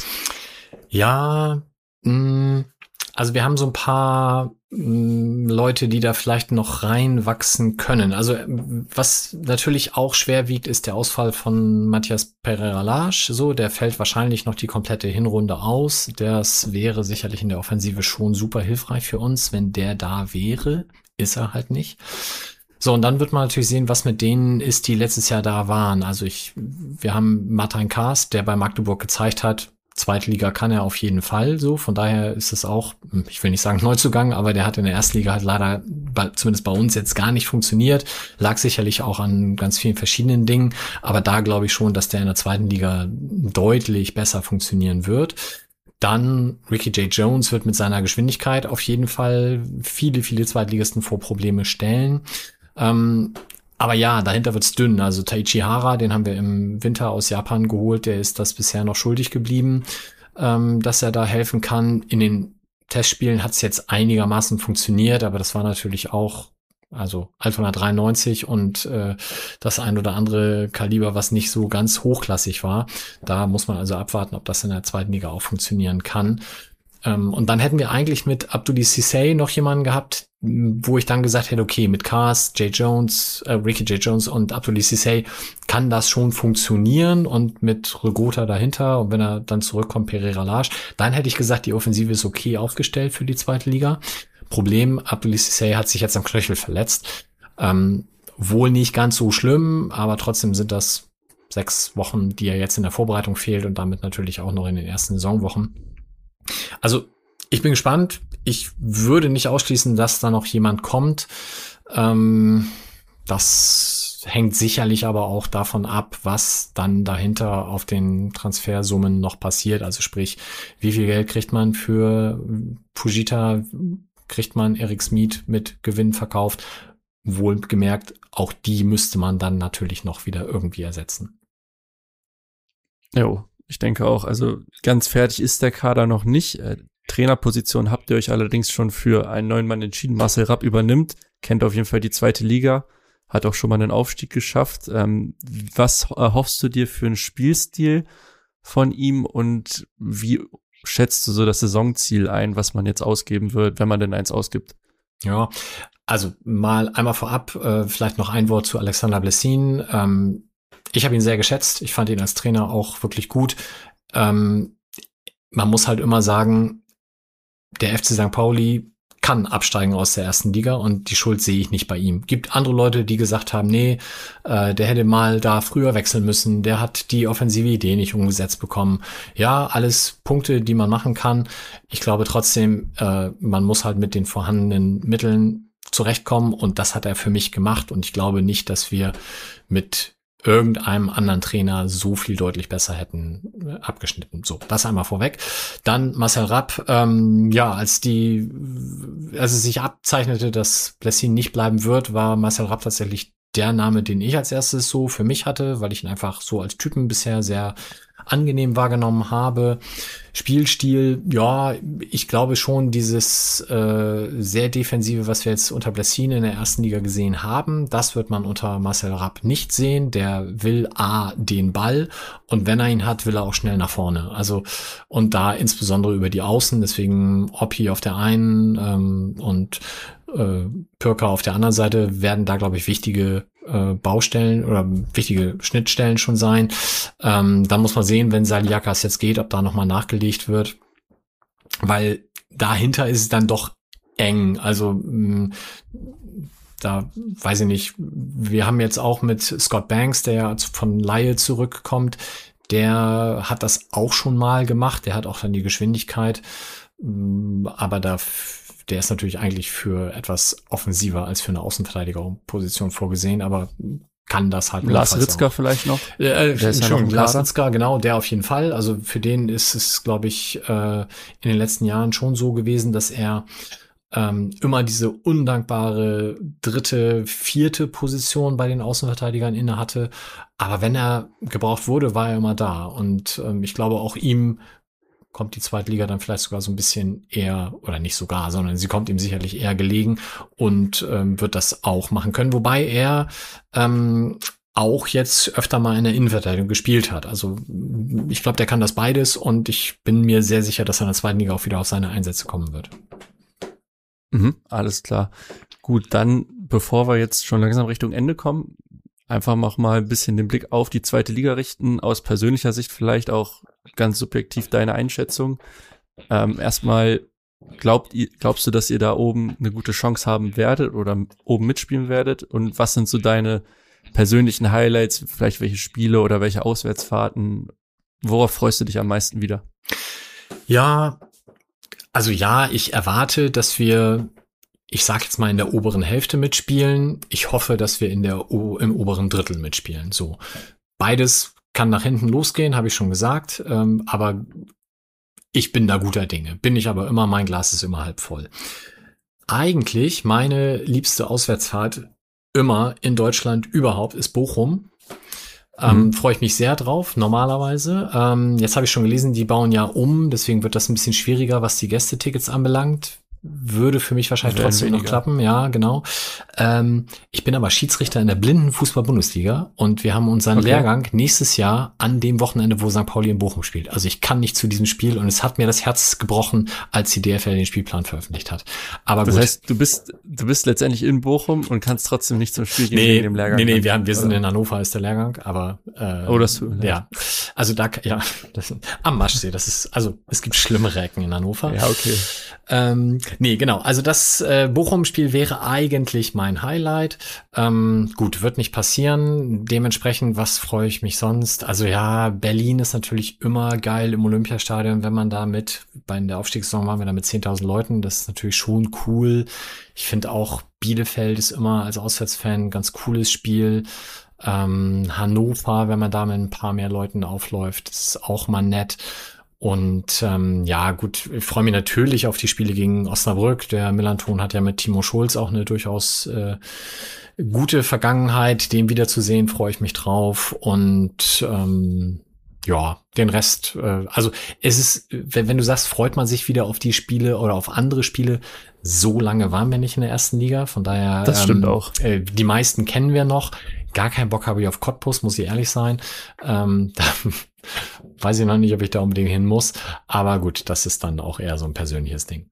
H: Ja, mh, also wir haben so ein paar mh, Leute, die da vielleicht noch reinwachsen können. Also was natürlich auch schwer wiegt, ist der Ausfall von Matthias Pereira-Lage. So, der fällt wahrscheinlich noch die komplette Hinrunde aus. Das wäre sicherlich in der Offensive schon super hilfreich für uns, wenn der da wäre. Ist er halt nicht. So, und dann wird man natürlich sehen, was mit denen ist, die letztes Jahr da waren. Also ich, wir haben Martin Kaas, der bei Magdeburg gezeigt hat, zweite Liga kann er auf jeden Fall so. Von daher ist es auch, ich will nicht sagen Neuzugang, aber der hat in der Erstliga halt leider, bei, zumindest bei uns jetzt gar nicht funktioniert. Lag sicherlich auch an ganz vielen verschiedenen Dingen. Aber da glaube ich schon, dass der in der zweiten Liga deutlich besser funktionieren wird. Dann Ricky J. Jones wird mit seiner Geschwindigkeit auf jeden Fall viele, viele Zweitligisten vor Probleme stellen. Ähm, Aber ja, dahinter wird's dünn. Also Taichi Hara, den haben wir im Winter aus Japan geholt, der ist das bisher noch schuldig geblieben, ähm, dass er da helfen kann. In den Testspielen hat's jetzt einigermaßen funktioniert, aber das war natürlich auch, also Altona dreiundneunzig und äh, das ein oder andere Kaliber, was nicht so ganz hochklassig war. Da muss man also abwarten, ob das in der zweiten Liga auch funktionieren kann. Ähm, und dann hätten wir eigentlich mit Abdoulaye Cissé noch jemanden gehabt, wo ich dann gesagt hätte, okay, mit Cars, Jay Jones, äh, Ricky Jay Jones und Abdoulaye Cissé kann das schon funktionieren und mit Regota dahinter und wenn er dann zurückkommt, Pereira Lage, dann hätte ich gesagt, die Offensive ist okay aufgestellt für die zweite Liga. Problem, Abdoulaye Cissé hat sich jetzt am Knöchel verletzt. Ähm, wohl nicht ganz so schlimm, aber trotzdem sind das sechs Wochen, die er jetzt in der Vorbereitung fehlt und damit natürlich auch noch in den ersten Saisonwochen. Also ich bin gespannt. Ich würde nicht ausschließen, dass da noch jemand kommt. Ähm, das hängt sicherlich aber auch davon ab, was dann dahinter auf den Transfersummen noch passiert. Also sprich, wie viel Geld kriegt man für Fujita, kriegt man Eric Smith mit Gewinn verkauft. Wohlgemerkt, auch die müsste man dann natürlich noch wieder irgendwie ersetzen.
G: Jo, ich denke auch. Also ganz fertig ist der Kader noch nicht. Äh, Trainerposition habt ihr euch allerdings schon für einen neuen Mann entschieden. Marcel Rapp übernimmt, kennt auf jeden Fall die zweite Liga, hat auch schon mal einen Aufstieg geschafft. Ähm, was erhoffst du dir für einen Spielstil von ihm und wie schätzt du so das Saisonziel ein, was man jetzt ausgeben wird, wenn man denn eins ausgibt?
H: Ja, also mal einmal vorab, äh, vielleicht noch ein Wort zu Alexander Blessin. Ähm, ich habe ihn sehr geschätzt. Ich fand ihn als Trainer auch wirklich gut. Ähm, man muss halt immer sagen, der F C Sankt Pauli kann absteigen aus der ersten Liga und die Schuld sehe ich nicht bei ihm. Gibt andere Leute, die gesagt haben, nee, äh, der hätte mal da früher wechseln müssen, der hat die offensive Idee nicht umgesetzt bekommen. Ja, alles Punkte, die man machen kann. Ich glaube trotzdem, äh, man muss halt mit den vorhandenen Mitteln zurechtkommen und das hat er für mich gemacht und ich glaube nicht, dass wir mit irgendeinem anderen Trainer so viel deutlich besser hätten abgeschnitten. So, das einmal vorweg. Dann Marcel Rapp, ähm, ja, als die, als es sich abzeichnete, dass Blessin nicht bleiben wird, war Marcel Rapp tatsächlich der Name, den ich als erstes so für mich hatte, weil ich ihn einfach so als Typen bisher sehr angenehm wahrgenommen habe. Spielstil, ja, ich glaube schon dieses äh, sehr defensive, was wir jetzt unter Blessin in der ersten Liga gesehen haben, das wird man unter Marcel Rapp nicht sehen. Der will A, den Ball und wenn er ihn hat, will er auch schnell nach vorne. Also und da insbesondere über die Außen, deswegen Oppi auf der einen ähm, und äh, Pürker auf der anderen Seite werden da, glaube ich, wichtige äh, Baustellen oder wichtige Schnittstellen schon sein. Ähm, dann muss man sehen, wenn Saliakas jetzt geht, ob da nochmal nachgelegt wird, weil dahinter ist es dann doch eng. Also mh, da weiß ich nicht, wir haben jetzt auch mit Scott Banks, der ja von Laie zurückkommt, der hat das auch schon mal gemacht, der hat auch dann die Geschwindigkeit, aber da der ist natürlich eigentlich für etwas offensiver als für eine Außenverteidigerposition vorgesehen, aber kann das halt.
G: Lars Ritzka vielleicht noch?
H: Äh, Entschuldigung, ja Lars Ritzka, genau, der auf jeden Fall. Also für den ist es, glaube ich, äh, in den letzten Jahren schon so gewesen, dass er ähm, immer diese undankbare dritte, vierte Position bei den Außenverteidigern inne hatte. Aber wenn er gebraucht wurde, war er immer da. Und ähm, ich glaube, auch ihm kommt die zweite Liga dann vielleicht sogar so ein bisschen eher, oder nicht sogar, sondern sie kommt ihm sicherlich eher gelegen und ähm, wird das auch machen können. Wobei er ähm, auch jetzt öfter mal in der Innenverteidigung gespielt hat. Also ich glaube, der kann das beides und ich bin mir sehr sicher, dass er in der zweiten Liga auch wieder auf seine Einsätze kommen wird.
G: Mhm, alles klar. Gut, dann, bevor wir jetzt schon langsam Richtung Ende kommen, einfach noch mal ein bisschen den Blick auf die zweite Liga richten, aus persönlicher Sicht vielleicht auch ganz subjektiv deine Einschätzung. Ähm, erstmal, glaubt ihr, glaubst du, dass ihr da oben eine gute Chance haben werdet oder oben mitspielen werdet? Und was sind so deine persönlichen Highlights, vielleicht welche Spiele oder welche Auswärtsfahrten? Worauf freust du dich am meisten wieder?
H: Ja, also ja, ich erwarte, dass wir, ich sag jetzt mal, in der oberen Hälfte mitspielen. Ich hoffe, dass wir in der o- im oberen Drittel mitspielen. So, beides kann nach hinten losgehen, habe ich schon gesagt. Ähm, aber ich bin da guter Dinge. Bin ich aber immer, mein Glas ist immer halb voll. Eigentlich meine liebste Auswärtsfahrt immer in Deutschland überhaupt ist Bochum. Ähm, mhm. Freue ich mich sehr drauf, normalerweise. Ähm, jetzt habe ich schon gelesen, die bauen ja um, deswegen wird das ein bisschen schwieriger, was die Gästetickets anbelangt. würde für mich wahrscheinlich
G: Wären
H: trotzdem noch
G: weniger.
H: klappen, ja, genau. Ähm, ich bin aber Schiedsrichter in der Blindenfußball-Bundesliga und wir haben unseren
G: Okay.
H: Lehrgang nächstes Jahr an dem Wochenende, wo Sankt Pauli in Bochum spielt. Also ich kann nicht zu diesem Spiel und es hat mir das Herz gebrochen, als die D F L den Spielplan veröffentlicht hat. Aber
G: Das
H: gut.
G: heißt, du bist, du bist letztendlich in Bochum und kannst trotzdem nicht zum Spiel gehen
H: Nee,
G: wegen dem Lehrgang.
H: nee, nee, wir, haben, wir sind in Hannover, ist der Lehrgang, aber äh,
G: Oh, das tut mir leid.
H: ja, also da, ja, das, am Maschsee, das ist, also es gibt schlimmere Ecken in Hannover.
G: Ja, okay.
H: Ähm, nee, genau, also das äh, Bochum-Spiel wäre eigentlich mein Highlight. Ähm, gut, wird nicht passieren, dementsprechend, was freue ich mich sonst? Also ja, Berlin ist natürlich immer geil im Olympiastadion, wenn man da mit, bei der Aufstiegssaison waren wir da mit zehntausend Leuten, das ist natürlich schon cool. Ich finde auch Bielefeld ist immer als Auswärtsfan ein ganz cooles Spiel. Ähm, Hannover, wenn man da mit ein paar mehr Leuten aufläuft, ist auch mal nett. Und ähm, ja, gut, ich freue mich natürlich auf die Spiele gegen Osnabrück. Der Millanton hat ja mit Timo Schulz auch eine durchaus äh, gute Vergangenheit. Den wiederzusehen, freue ich mich drauf. Und ähm, ja, den Rest, äh, also es ist, wenn, wenn du sagst, freut man sich wieder auf die Spiele oder auf andere Spiele, so lange waren wir nicht in der ersten Liga. Von daher,
G: Das stimmt
H: ähm,
G: auch.
H: Äh, die meisten kennen wir noch. Gar keinen Bock habe ich auf Cottbus, muss ich ehrlich sein. Ähm, da weiß ich noch nicht, ob ich da unbedingt hin muss. Aber gut, das ist dann auch eher so ein persönliches Ding.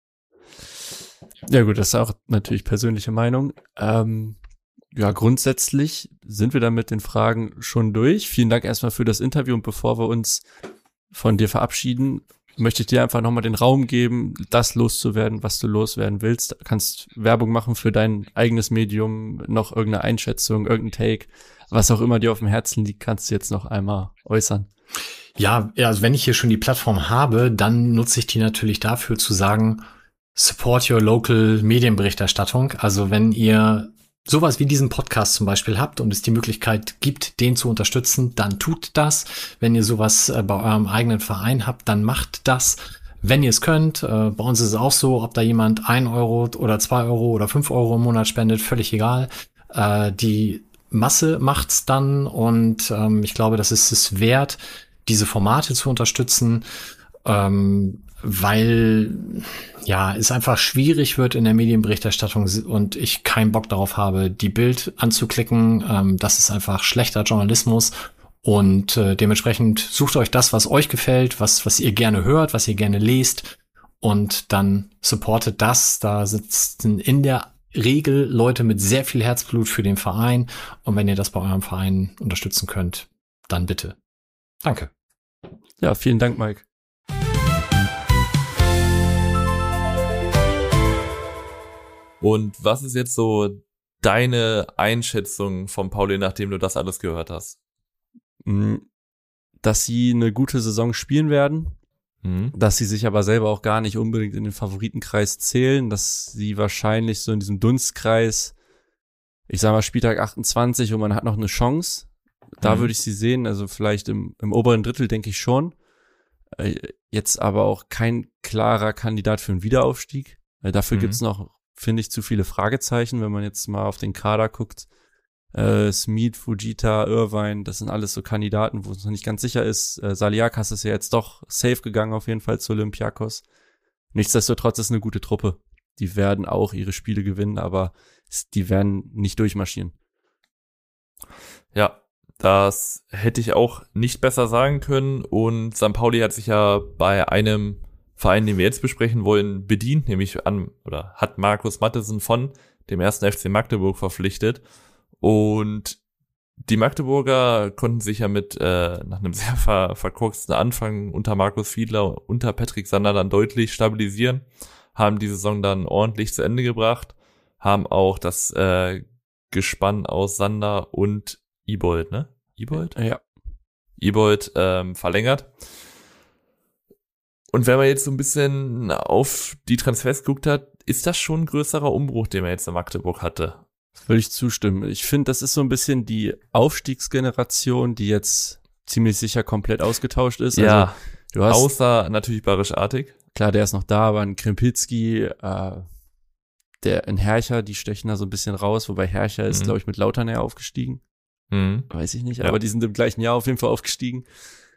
G: Ja gut, das ist auch natürlich persönliche Meinung. Ähm, ja, grundsätzlich sind wir dann mit den Fragen schon durch. Vielen Dank erstmal für das Interview und bevor wir uns von dir verabschieden, möchte ich dir einfach nochmal den Raum geben, das loszuwerden, was du loswerden willst. Du kannst Werbung machen für dein eigenes Medium, noch irgendeine Einschätzung, irgendein Take, was auch immer dir auf dem Herzen liegt, kannst du jetzt noch einmal äußern.
H: Ja, ja, also wenn ich hier schon die Plattform habe, dann nutze ich die natürlich dafür zu sagen, support your local Medienberichterstattung. Also wenn ihr sowas wie diesen Podcast zum Beispiel habt und es die Möglichkeit gibt, den zu unterstützen, dann tut das. Wenn ihr sowas äh, bei eurem eigenen Verein habt, dann macht das, wenn ihr es könnt. Äh, bei uns ist es auch so, ob da jemand ein Euro oder zwei Euro oder fünf Euro im Monat spendet, völlig egal. Äh, die Masse macht's dann und ähm, ich glaube, das ist es wert, diese Formate zu unterstützen, ähm, weil ja es einfach schwierig wird in der Medienberichterstattung und ich keinen Bock darauf habe, die Bild anzuklicken. Ähm, das ist einfach schlechter Journalismus und äh, dementsprechend sucht euch das, was euch gefällt, was was ihr gerne hört, was ihr gerne lest und dann supportet das. Da sitzen in der Regel Leute mit sehr viel Herzblut für den Verein und wenn ihr das bei eurem Verein unterstützen könnt, dann bitte. Danke.
G: Ja, vielen Dank, Mike.
F: Und was ist jetzt so deine Einschätzung von Pauli, nachdem du das alles gehört hast?
G: Dass sie eine gute Saison spielen werden,
F: Mhm.
G: dass sie sich aber selber auch gar nicht unbedingt in den Favoritenkreis zählen, dass sie wahrscheinlich so in diesem Dunstkreis, ich sag mal Spieltag achtundzwanzig und man hat noch eine Chance, da
F: Mhm.
G: würde ich sie sehen, also vielleicht im, im oberen Drittel denke ich schon, äh, jetzt aber auch kein klarer Kandidat für einen Wiederaufstieg, weil dafür
F: Mhm.
G: gibt's noch, finde ich, zu viele Fragezeichen, wenn man jetzt mal auf den Kader guckt. Äh, Smith, Fujita, Irvine, das sind alles so Kandidaten, wo es noch nicht ganz sicher ist. Äh, Saliakas ist ja jetzt doch safe gegangen auf jeden Fall zu Olympiakos. Nichtsdestotrotz ist eine gute Truppe. Die werden auch ihre Spiele gewinnen, aber es- die werden nicht durchmarschieren.
F: Ja, das hätte ich auch nicht besser sagen können und Sankt Pauli hat sich ja bei einem Verein, den wir jetzt besprechen wollen, bedient, nämlich an, oder hat Markus Mattesen von dem ersten F C Magdeburg verpflichtet und die Magdeburger konnten sich ja mit, äh, nach einem sehr ver verkorksten Anfang unter Markus Fiedler, unter Patrick Sander dann deutlich stabilisieren, haben die Saison dann ordentlich zu Ende gebracht, haben auch das äh, Gespann aus Sander und Ibold, ne? Ibold?
G: Ja.
F: Ibold ähm, verlängert. Und wenn man jetzt so ein bisschen auf die Transfers geguckt hat, ist das schon ein größerer Umbruch, den man jetzt in Magdeburg hatte.
G: Würde ich zustimmen. Ich finde, das ist so ein bisschen die Aufstiegsgeneration, die jetzt ziemlich sicher komplett ausgetauscht ist.
F: Ja,
G: also, du hast,
F: außer natürlich Barisch-Artig.
G: klar, der ist noch da, aber ein Krempilski, äh, der in Hercher, die stechen da so ein bisschen raus, wobei Hercher ist,
F: Mhm.
G: glaube ich, mit Lautern ja aufgestiegen.
F: Mhm.
G: Weiß ich nicht,
F: Ja.
G: aber die sind im gleichen Jahr auf jeden Fall aufgestiegen.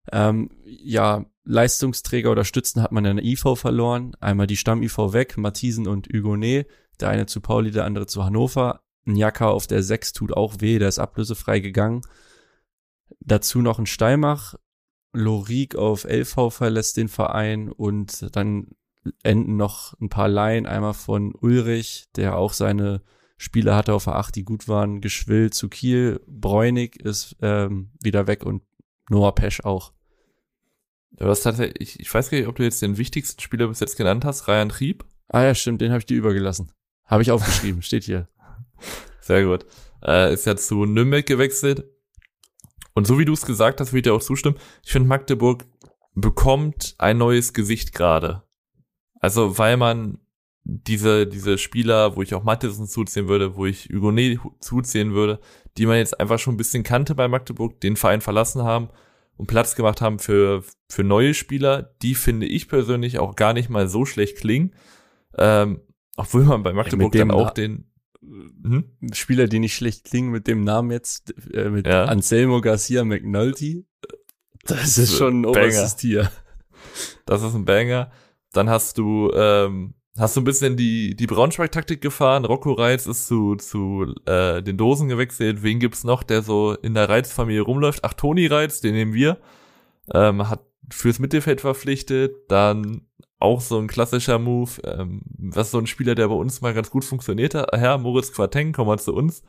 G: Ähm, ja, Leistungsträger oder Stützen hat man in der I V verloren. Einmal die Stamm-I V weg, Matthiesen und Hugonet. Der eine zu Pauli, der andere zu Hannover. Njaka auf der sechs tut auch weh, der ist ablösefrei gegangen. Dazu noch ein Steimach. Lorik auf L V verlässt den Verein und dann enden noch ein paar Laien. Einmal von Ulrich, der auch seine Spieler hatte auf der acht, die gut waren. Geschwill zu Kiel. Bräunig ist ähm, wieder weg und Noah Pesch auch.
F: Ja, das tatsächlich, ich, ich weiß gar nicht, ob du jetzt den wichtigsten Spieler bis jetzt genannt hast, Ryan Trieb.
G: Ah ja, stimmt, den habe ich dir übergelassen. Habe ich aufgeschrieben, steht hier.
F: Sehr gut. Äh, ist ja zu Nürnberg gewechselt. Und so wie du es gesagt hast, würde ich dir auch zustimmen. Ich finde, Magdeburg bekommt ein neues Gesicht gerade. Also, weil man diese diese Spieler, wo ich auch Matthiesen zuzählen würde, wo ich Hugonet zuzählen würde, die man jetzt einfach schon ein bisschen kannte bei Magdeburg, den Verein verlassen haben und Platz gemacht haben für für neue Spieler, die finde ich persönlich auch gar nicht mal so schlecht klingen. Ähm, obwohl man bei Magdeburg ja, dann auch Na- den hm?
G: Spieler, die nicht schlecht klingen mit dem Namen jetzt, äh, mit
F: ja.
G: Anselmo Garcia McNulty, das, das ist schon ein oberstes Tier.
F: Das ist ein Banger. Dann hast du ähm, hast du ein bisschen die die Braunschweig-Taktik gefahren. Rocco Reitz ist zu zu äh, den Dosen gewechselt. Wen gibt's noch, der so in der Reitz-Familie rumläuft? Ach, Toni Reitz, den nehmen wir. Ähm, hat fürs Mittelfeld verpflichtet. Dann auch so ein klassischer Move, ähm, was so ein Spieler, der bei uns mal ganz gut funktioniert hat. Herr Moritz Quateng, komm mal zu uns.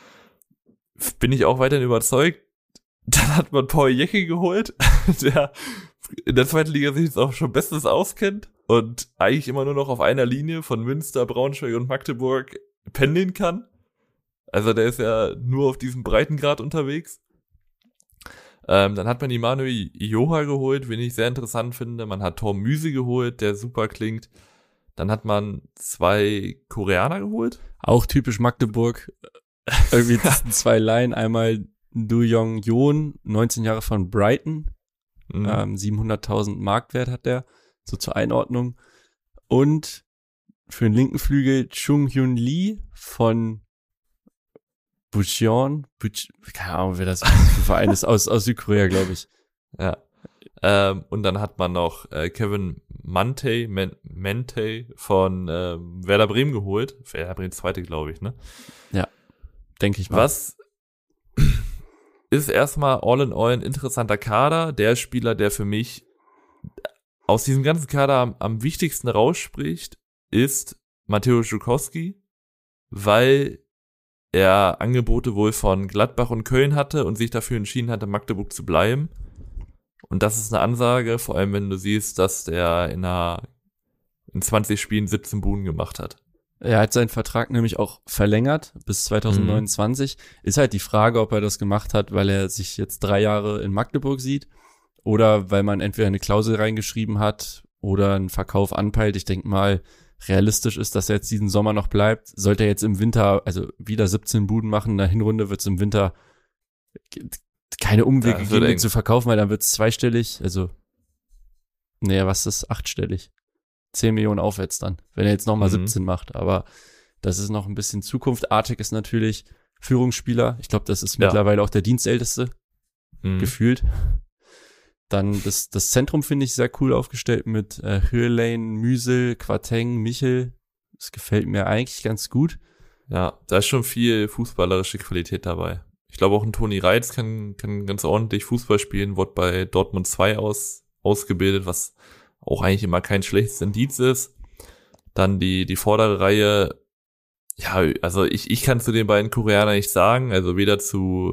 F: Bin ich auch weiterhin überzeugt. Dann hat man Paul Jecke geholt, der in der zweiten Liga sich jetzt auch schon bestens auskennt und eigentlich immer nur noch auf einer Linie von Münster, Braunschweig und Magdeburg pendeln kann. Also der ist ja nur auf diesem Breitengrad unterwegs. Ähm, dann hat man Immanuel Ioha geholt, wen ich sehr interessant finde. Man hat Torm Müse geholt, der super klingt. Dann hat man zwei Koreaner geholt.
G: Auch typisch Magdeburg. Irgendwie zwei Laien. Einmal Du Yong Yoon, neunzehn Jahre von Brighton. Mhm. Ähm, siebenhunderttausend Marktwert hat der. So zur Einordnung. Und für den linken Flügel Chung Hyun Lee von Bucheon, Buch, keine Ahnung, wer das für ein Verein ist, aus, aus Südkorea, glaube ich.
F: Ja. Ähm, und dann hat man noch äh, Kevin Mantei, Man, Mantei von ähm, Werder Bremen geholt. Werder Bremen zweite, glaube ich, ne?
G: Ja, denke ich mal.
F: Was ist erstmal all in all ein interessanter Kader. Der Spieler, der für mich aus diesem ganzen Kader am, am wichtigsten rausspricht, ist Mateusz Żukowski, weil er Angebote wohl von Gladbach und Köln hatte und sich dafür entschieden hatte, Magdeburg zu bleiben. Und das ist eine Ansage, vor allem wenn du siehst, dass der in, einer, in zwanzig Spielen siebzehn Buden gemacht hat.
G: Er hat seinen Vertrag nämlich auch verlängert bis zwanzig neunundzwanzig. Mhm. Ist halt die Frage, ob er das gemacht hat, weil er sich jetzt drei Jahre in Magdeburg sieht oder weil man entweder eine Klausel reingeschrieben hat oder einen Verkauf anpeilt. Ich denke mal, realistisch ist, dass er jetzt diesen Sommer noch bleibt. Sollte er jetzt im Winter, also wieder siebzehn Buden machen, in der Hinrunde wird es im Winter keine Umwege ja, geben, ihn zu verkaufen, weil dann wird es zweistellig, also naja, was ist achtstellig? zehn Millionen aufwärts dann, wenn er jetzt nochmal mhm. siebzehn macht, aber das ist noch ein bisschen Zukunft. Artig ist natürlich Führungsspieler, ich glaube, das ist ja. mittlerweile auch der Dienstälteste, mhm. gefühlt. Dann das, das Zentrum finde ich sehr cool aufgestellt mit äh, Hürlein, Müsel, Quateng, Michel. Das gefällt mir eigentlich ganz gut.
F: Ja, da ist schon viel fußballerische Qualität dabei. Ich glaube auch ein Toni Reitz kann, kann ganz ordentlich Fußball spielen, wurde bei Dortmund zwei aus, ausgebildet, was auch eigentlich immer kein schlechtes Indiz ist. Dann die, die vordere Reihe, ja, also ich, ich kann zu den beiden Koreanern nicht sagen, also weder zu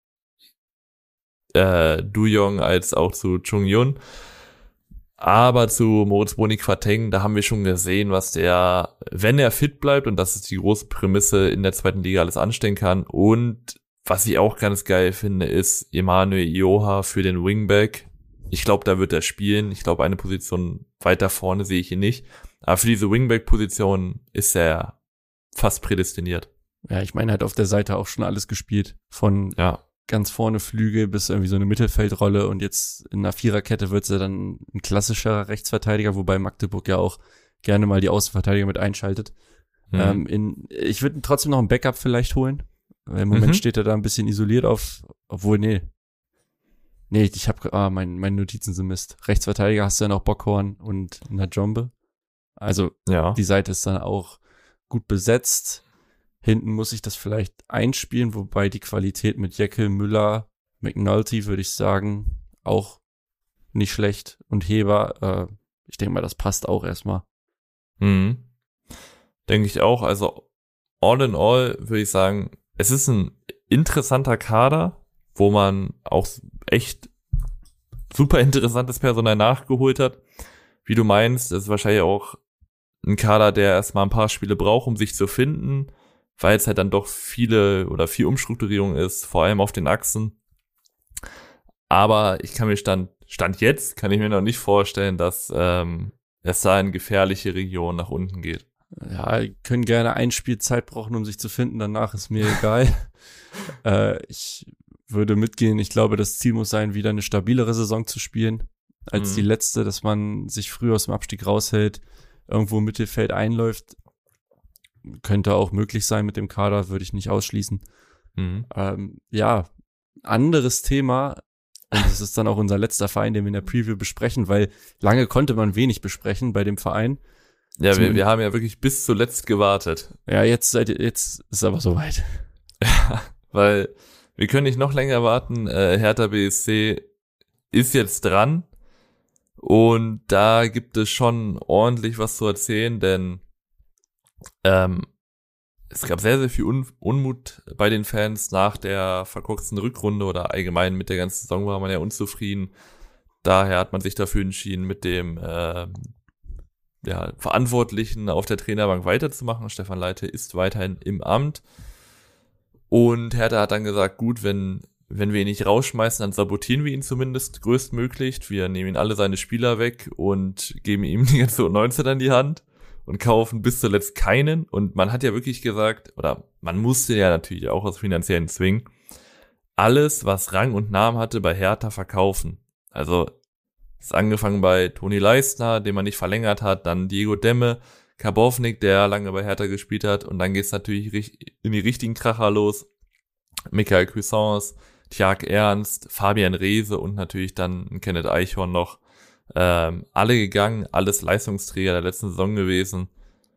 F: äh, Du Yong als auch zu Chung Yun. Aber zu Moritz Boni Quateng, da haben wir schon gesehen, was der, wenn er fit bleibt, und das ist die große Prämisse, in der zweiten Liga alles anstellen kann. Und was ich auch ganz geil finde, ist Immanuel Ioha für den Wingback. Ich glaube, da wird er spielen. Ich glaube, eine Position weiter vorne sehe ich ihn nicht. Aber für diese Wingback-Position ist er fast prädestiniert.
G: Ja, ich meine, er hat auf der Seite auch schon alles gespielt. Von
F: ja.
G: ganz vorne Flügel bis irgendwie so eine Mittelfeldrolle. Und jetzt in einer Viererkette wird er dann ein klassischer Rechtsverteidiger, wobei Magdeburg ja auch gerne mal die Außenverteidiger mit einschaltet. Mhm. Ähm, in, ich würde trotzdem noch ein Backup vielleicht holen. Weil im Moment mhm. steht er da ein bisschen isoliert auf, obwohl, nee. Nee, ich habe ah, mein, meine Notizen sind Mist. Rechtsverteidiger hast du ja noch Bockhorn und Najombe. Also
F: ja.
G: Die Seite ist dann auch gut besetzt. Hinten muss ich das vielleicht einspielen, wobei die Qualität mit Jekyll, Müller, McNulty, würde ich sagen, auch nicht schlecht. Und Heber, äh, ich denke mal, das passt auch erstmal.
F: Mhm. Denke ich auch. Also all in all würde ich sagen, es ist ein interessanter Kader, wo man auch echt super interessantes Personal nachgeholt hat. Wie du meinst, ist wahrscheinlich auch ein Kader, der erstmal ein paar Spiele braucht, um sich zu finden, weil es halt dann doch viele oder viel Umstrukturierung ist, vor allem auf den Achsen. Aber ich kann mir Stand, Stand jetzt, kann ich mir noch nicht vorstellen, dass ähm, es da in gefährliche Regionen nach unten geht.
G: Ja, können gerne ein Spiel Zeit brauchen, um sich zu finden, danach ist mir egal. äh, ich würde mitgehen, ich glaube, das Ziel muss sein, wieder eine stabilere Saison zu spielen, als mhm. die letzte, dass man sich früh aus dem Abstieg raushält, irgendwo im Mittelfeld einläuft. Könnte auch möglich sein mit dem Kader, würde ich nicht ausschließen. Mhm. Ähm, ja, anderes Thema, und das ist dann auch unser letzter Verein, den wir in der Preview besprechen, weil lange konnte man wenig besprechen bei dem Verein.
F: Ja, wir, wir haben ja wirklich bis zuletzt gewartet.
G: Ja, jetzt seid ihr, jetzt ist aber soweit.
F: Ja, weil wir können nicht noch länger warten. Äh, Hertha B S C ist jetzt dran und da gibt es schon ordentlich was zu erzählen, denn ähm, es gab sehr, sehr viel Un- Unmut bei den Fans nach der verkorksten Rückrunde oder allgemein mit der ganzen Saison war man ja unzufrieden. Daher hat man sich dafür entschieden, mit dem äh, ja, Verantwortlichen auf der Trainerbank weiterzumachen. Stefan Leite ist weiterhin im Amt. Und Hertha hat dann gesagt, gut, wenn, wenn wir ihn nicht rausschmeißen, dann sabotieren wir ihn zumindest größtmöglich. Wir nehmen ihn alle seine Spieler weg und geben ihm die ganze U neunzehn an die Hand und kaufen bis zuletzt keinen. Und man hat ja wirklich gesagt, oder man musste ja natürlich auch aus finanziellen Zwingen, alles, was Rang und Namen hatte, bei Hertha verkaufen. Also ist angefangen bei Toni Leistner, den man nicht verlängert hat, dann Diego Demme, Karbovnik, der lange bei Hertha gespielt hat, und dann geht's natürlich in die richtigen Kracher los. Michael Cuisance, Tjark Ernst, Fabian Reese und natürlich dann Kenneth Eichhorn noch. Ähm, alle gegangen, alles Leistungsträger der letzten Saison gewesen.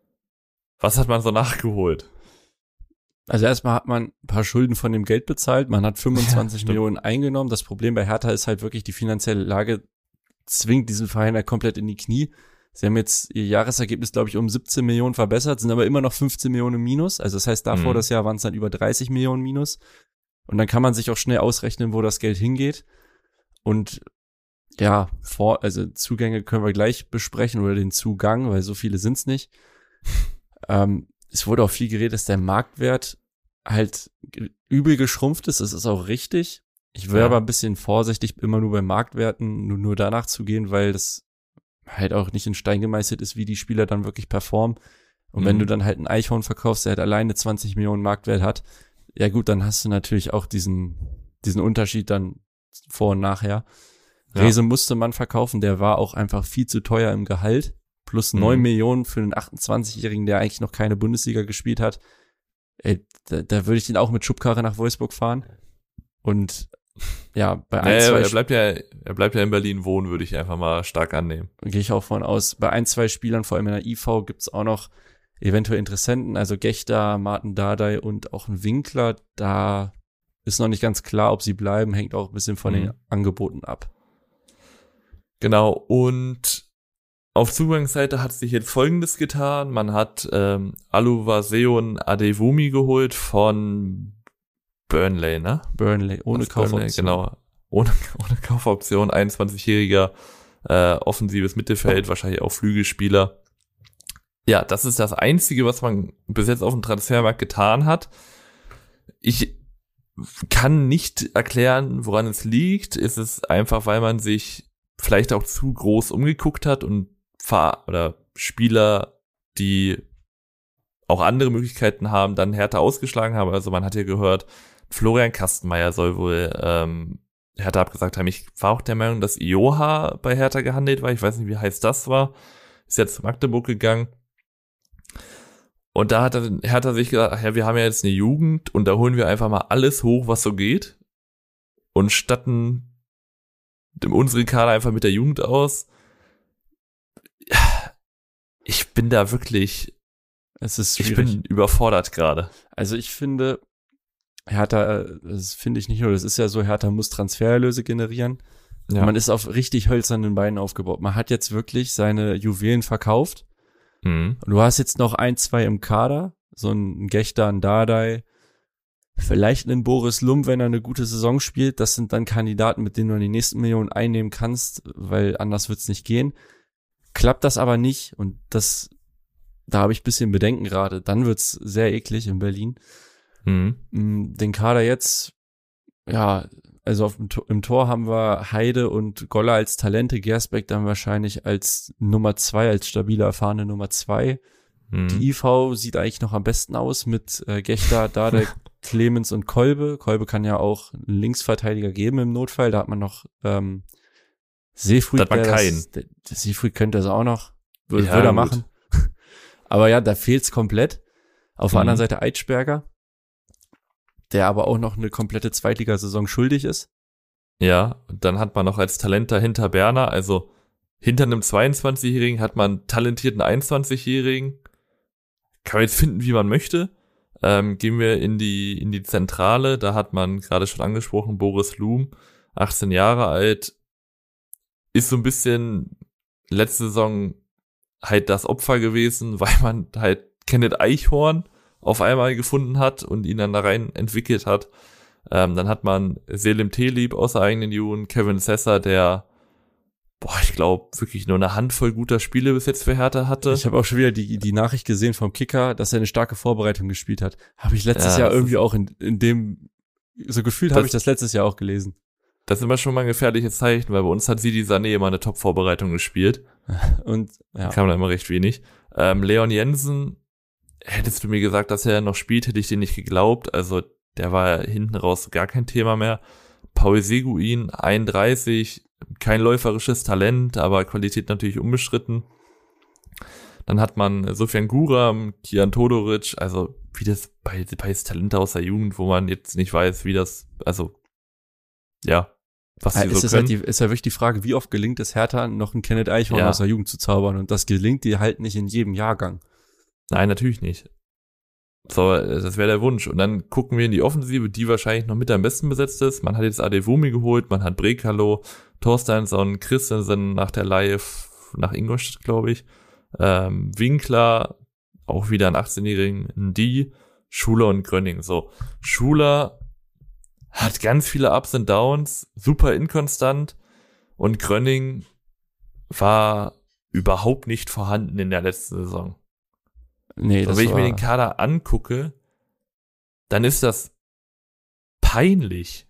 F: Was hat man so nachgeholt?
G: Also erstmal hat man ein paar Schulden von dem Geld bezahlt, man hat fünfundzwanzig
F: ja,
G: Millionen eingenommen. Das Problem bei Hertha ist halt wirklich, die finanzielle Lage zwingt diesen Verein halt komplett in die Knie. Sie haben jetzt ihr Jahresergebnis, glaube ich, um siebzehn Millionen verbessert, sind aber immer noch fünfzehn Millionen im Minus. Also das heißt, davor mhm. das Jahr waren es dann über dreißig Millionen Minus. Und dann kann man sich auch schnell ausrechnen, wo das Geld hingeht. Und ja, vor, also Zugänge können wir gleich besprechen oder den Zugang, weil so viele sind's nicht. ähm, es wurde auch viel geredet, dass der Marktwert halt übel geschrumpft ist. Das ist auch richtig. Ich wäre ja. aber ein bisschen vorsichtig, immer nur bei Marktwerten, nur, nur danach zu gehen, weil das halt auch nicht in Stein gemeißelt ist, wie die Spieler dann wirklich performen. Und mhm. wenn du dann halt einen Eichhorn verkaufst, der halt alleine zwanzig Millionen Marktwert hat, ja gut, dann hast du natürlich auch diesen diesen Unterschied dann vor und nachher. Ja. Reese musste man verkaufen, der war auch einfach viel zu teuer im Gehalt, plus neun mhm. Millionen für einen achtundzwanzigjährigen, der eigentlich noch keine Bundesliga gespielt hat. Ey, da, da würde ich den auch mit Schubkarre nach Wolfsburg fahren. Und ja, bei ein,
F: naja,
G: zwei
F: er bleibt ja, er bleibt ja in Berlin wohnen, würde ich einfach mal stark annehmen.
G: Gehe ich auch von aus. Bei ein, zwei Spielern, vor allem in der I V, gibt's auch noch eventuell Interessenten, also Gechter, Martin Dardai und auch ein Winkler. Da ist noch nicht ganz klar, ob sie bleiben, hängt auch ein bisschen von mhm. den Angeboten ab.
F: Genau, und auf Zugangsseite hat sich jetzt Folgendes getan. Man hat ähm, Oluwaseun Adewumi geholt von Burnley, ne?
G: Burnley, ohne Kaufoption. Burnley,
F: genau, ohne, ohne Kaufoption, einundzwanzigjähriger, äh, offensives Mittelfeld, wahrscheinlich auch Flügelspieler. Ja, das ist das Einzige, was man bis jetzt auf dem Transfermarkt getan hat. Ich kann nicht erklären, woran es liegt. Ist es einfach, weil man sich vielleicht auch zu groß umgeguckt hat und Fahr- oder Spieler, die auch andere Möglichkeiten haben, dann Hertha ausgeschlagen haben. Also man hat ja gehört, Florian Kastenmeier soll wohl ähm, Hertha abgesagt haben. Ich war auch der Meinung, dass Ioha bei Hertha gehandelt war. Ich weiß nicht, wie heiß das war. Ist jetzt zu Magdeburg gegangen. Und da hat Hertha sich gesagt, ach ja, wir haben ja jetzt eine Jugend und da holen wir einfach mal alles hoch, was so geht. Und statten unseren Kader einfach mit der Jugend aus. Ich bin da wirklich,
G: es ist
F: ich bin überfordert gerade.
G: Also ich finde, Hertha, das finde ich nicht nur, das ist ja so, Hertha muss Transfererlöse generieren. Ja. Man ist auf richtig hölzernen Beinen aufgebaut. Man hat jetzt wirklich seine Juwelen verkauft.
F: Mhm.
G: Und du hast jetzt noch ein, zwei im Kader, so ein Gechter, ein Dardai, vielleicht einen Boris Lum, wenn er eine gute Saison spielt. Das sind dann Kandidaten, mit denen du die nächsten Millionen einnehmen kannst, weil anders wird's nicht gehen. Klappt das aber nicht, und das, da habe ich ein bisschen Bedenken gerade, dann wird's sehr eklig in Berlin.
F: Mhm.
G: Den Kader jetzt, ja, also auf dem, im Tor haben wir Heide und Goller als Talente, Gersbeck dann wahrscheinlich als Nummer zwei, als stabile, erfahrene Nummer zwei. Mhm. Die I V sieht eigentlich noch am besten aus mit äh, Gechter, Dade, Clemens und Kolbe. Kolbe kann ja auch einen Linksverteidiger geben im Notfall, da hat man noch ähm, Seefried.
F: Das war kein.
G: Der, der Seefried könnte das auch noch, würde
F: ja,
G: würd er
F: gut.
G: machen. Aber ja, da fehlt's komplett. Auf
F: Mhm.
G: der anderen Seite Eitschberger, der aber auch noch eine komplette Zweitligasaison schuldig ist.
F: Ja, und dann hat man noch als Talent dahinter Berner, also hinter einem zweiundzwanzigjährigen hat man einen talentierten einundzwanzigjährigen. Kann man jetzt finden, wie man möchte. Ähm, gehen wir in die in die Zentrale, da hat man gerade schon angesprochen, Boris Lum, achtzehn Jahre alt, ist so ein bisschen letzte Saison halt das Opfer gewesen, weil man halt Kenneth Eichhorn auf einmal gefunden hat und ihn dann da rein entwickelt hat. Ähm, dann hat man Selim Telib aus der eigenen Jugend, Kevin Sessa, der, boah, ich glaube, wirklich nur eine Handvoll guter Spiele bis jetzt für Hertha hatte.
G: Ich habe auch schon wieder die die Nachricht gesehen vom Kicker, dass er eine starke Vorbereitung gespielt hat. Habe ich letztes
F: Ja,
G: Jahr
F: das
G: irgendwie
F: ist-
G: auch in, in dem, so gefühlt habe
F: Das-
G: ich das letztes Jahr auch gelesen.
F: Das ist immer schon mal ein gefährliches Zeichen, weil bei uns hat Sidi Sané immer eine Top-Vorbereitung gespielt.
G: Und ja,
F: Kam da immer recht wenig. Ähm, Leon Jensen, hättest du mir gesagt, dass er noch spielt, hätte ich dir nicht geglaubt. Also der war hinten raus gar kein Thema mehr. Paul Seguin, einunddreißig, kein läuferisches Talent, aber Qualität natürlich unbestritten. Dann hat man Sofian Guram, Kian Todoric, also wie das bei, bei Talente aus der Jugend, wo man jetzt nicht weiß, wie das, also ja, was
G: ja
F: die
G: ist,
F: so
G: es
F: können.
G: halt die, ist ja wirklich die Frage, wie oft gelingt es Hertha, noch einen Kenneth Eichhorn
F: Ja.
G: aus der Jugend zu zaubern, und das gelingt dir halt nicht in jedem Jahrgang.
F: Nein, natürlich nicht. So, das wäre der Wunsch. Und dann gucken wir in die Offensive, die wahrscheinlich noch mit am besten besetzt ist. Man hat jetzt Adewumi geholt, man hat Brekalo, Torsteinsson, Christensen nach der Leihe f- nach Ingolstadt, glaube ich. Ähm, Winkler, auch wieder ein achtzehnjährigen, Die, Schuler und Grönning. So, Schuler hat ganz viele Ups und Downs, super inkonstant, und Grönning war überhaupt nicht vorhanden in der letzten Saison.
G: Nee,
F: Und
G: das
F: wenn ich
G: war,
F: mir den Kader angucke, dann ist das peinlich.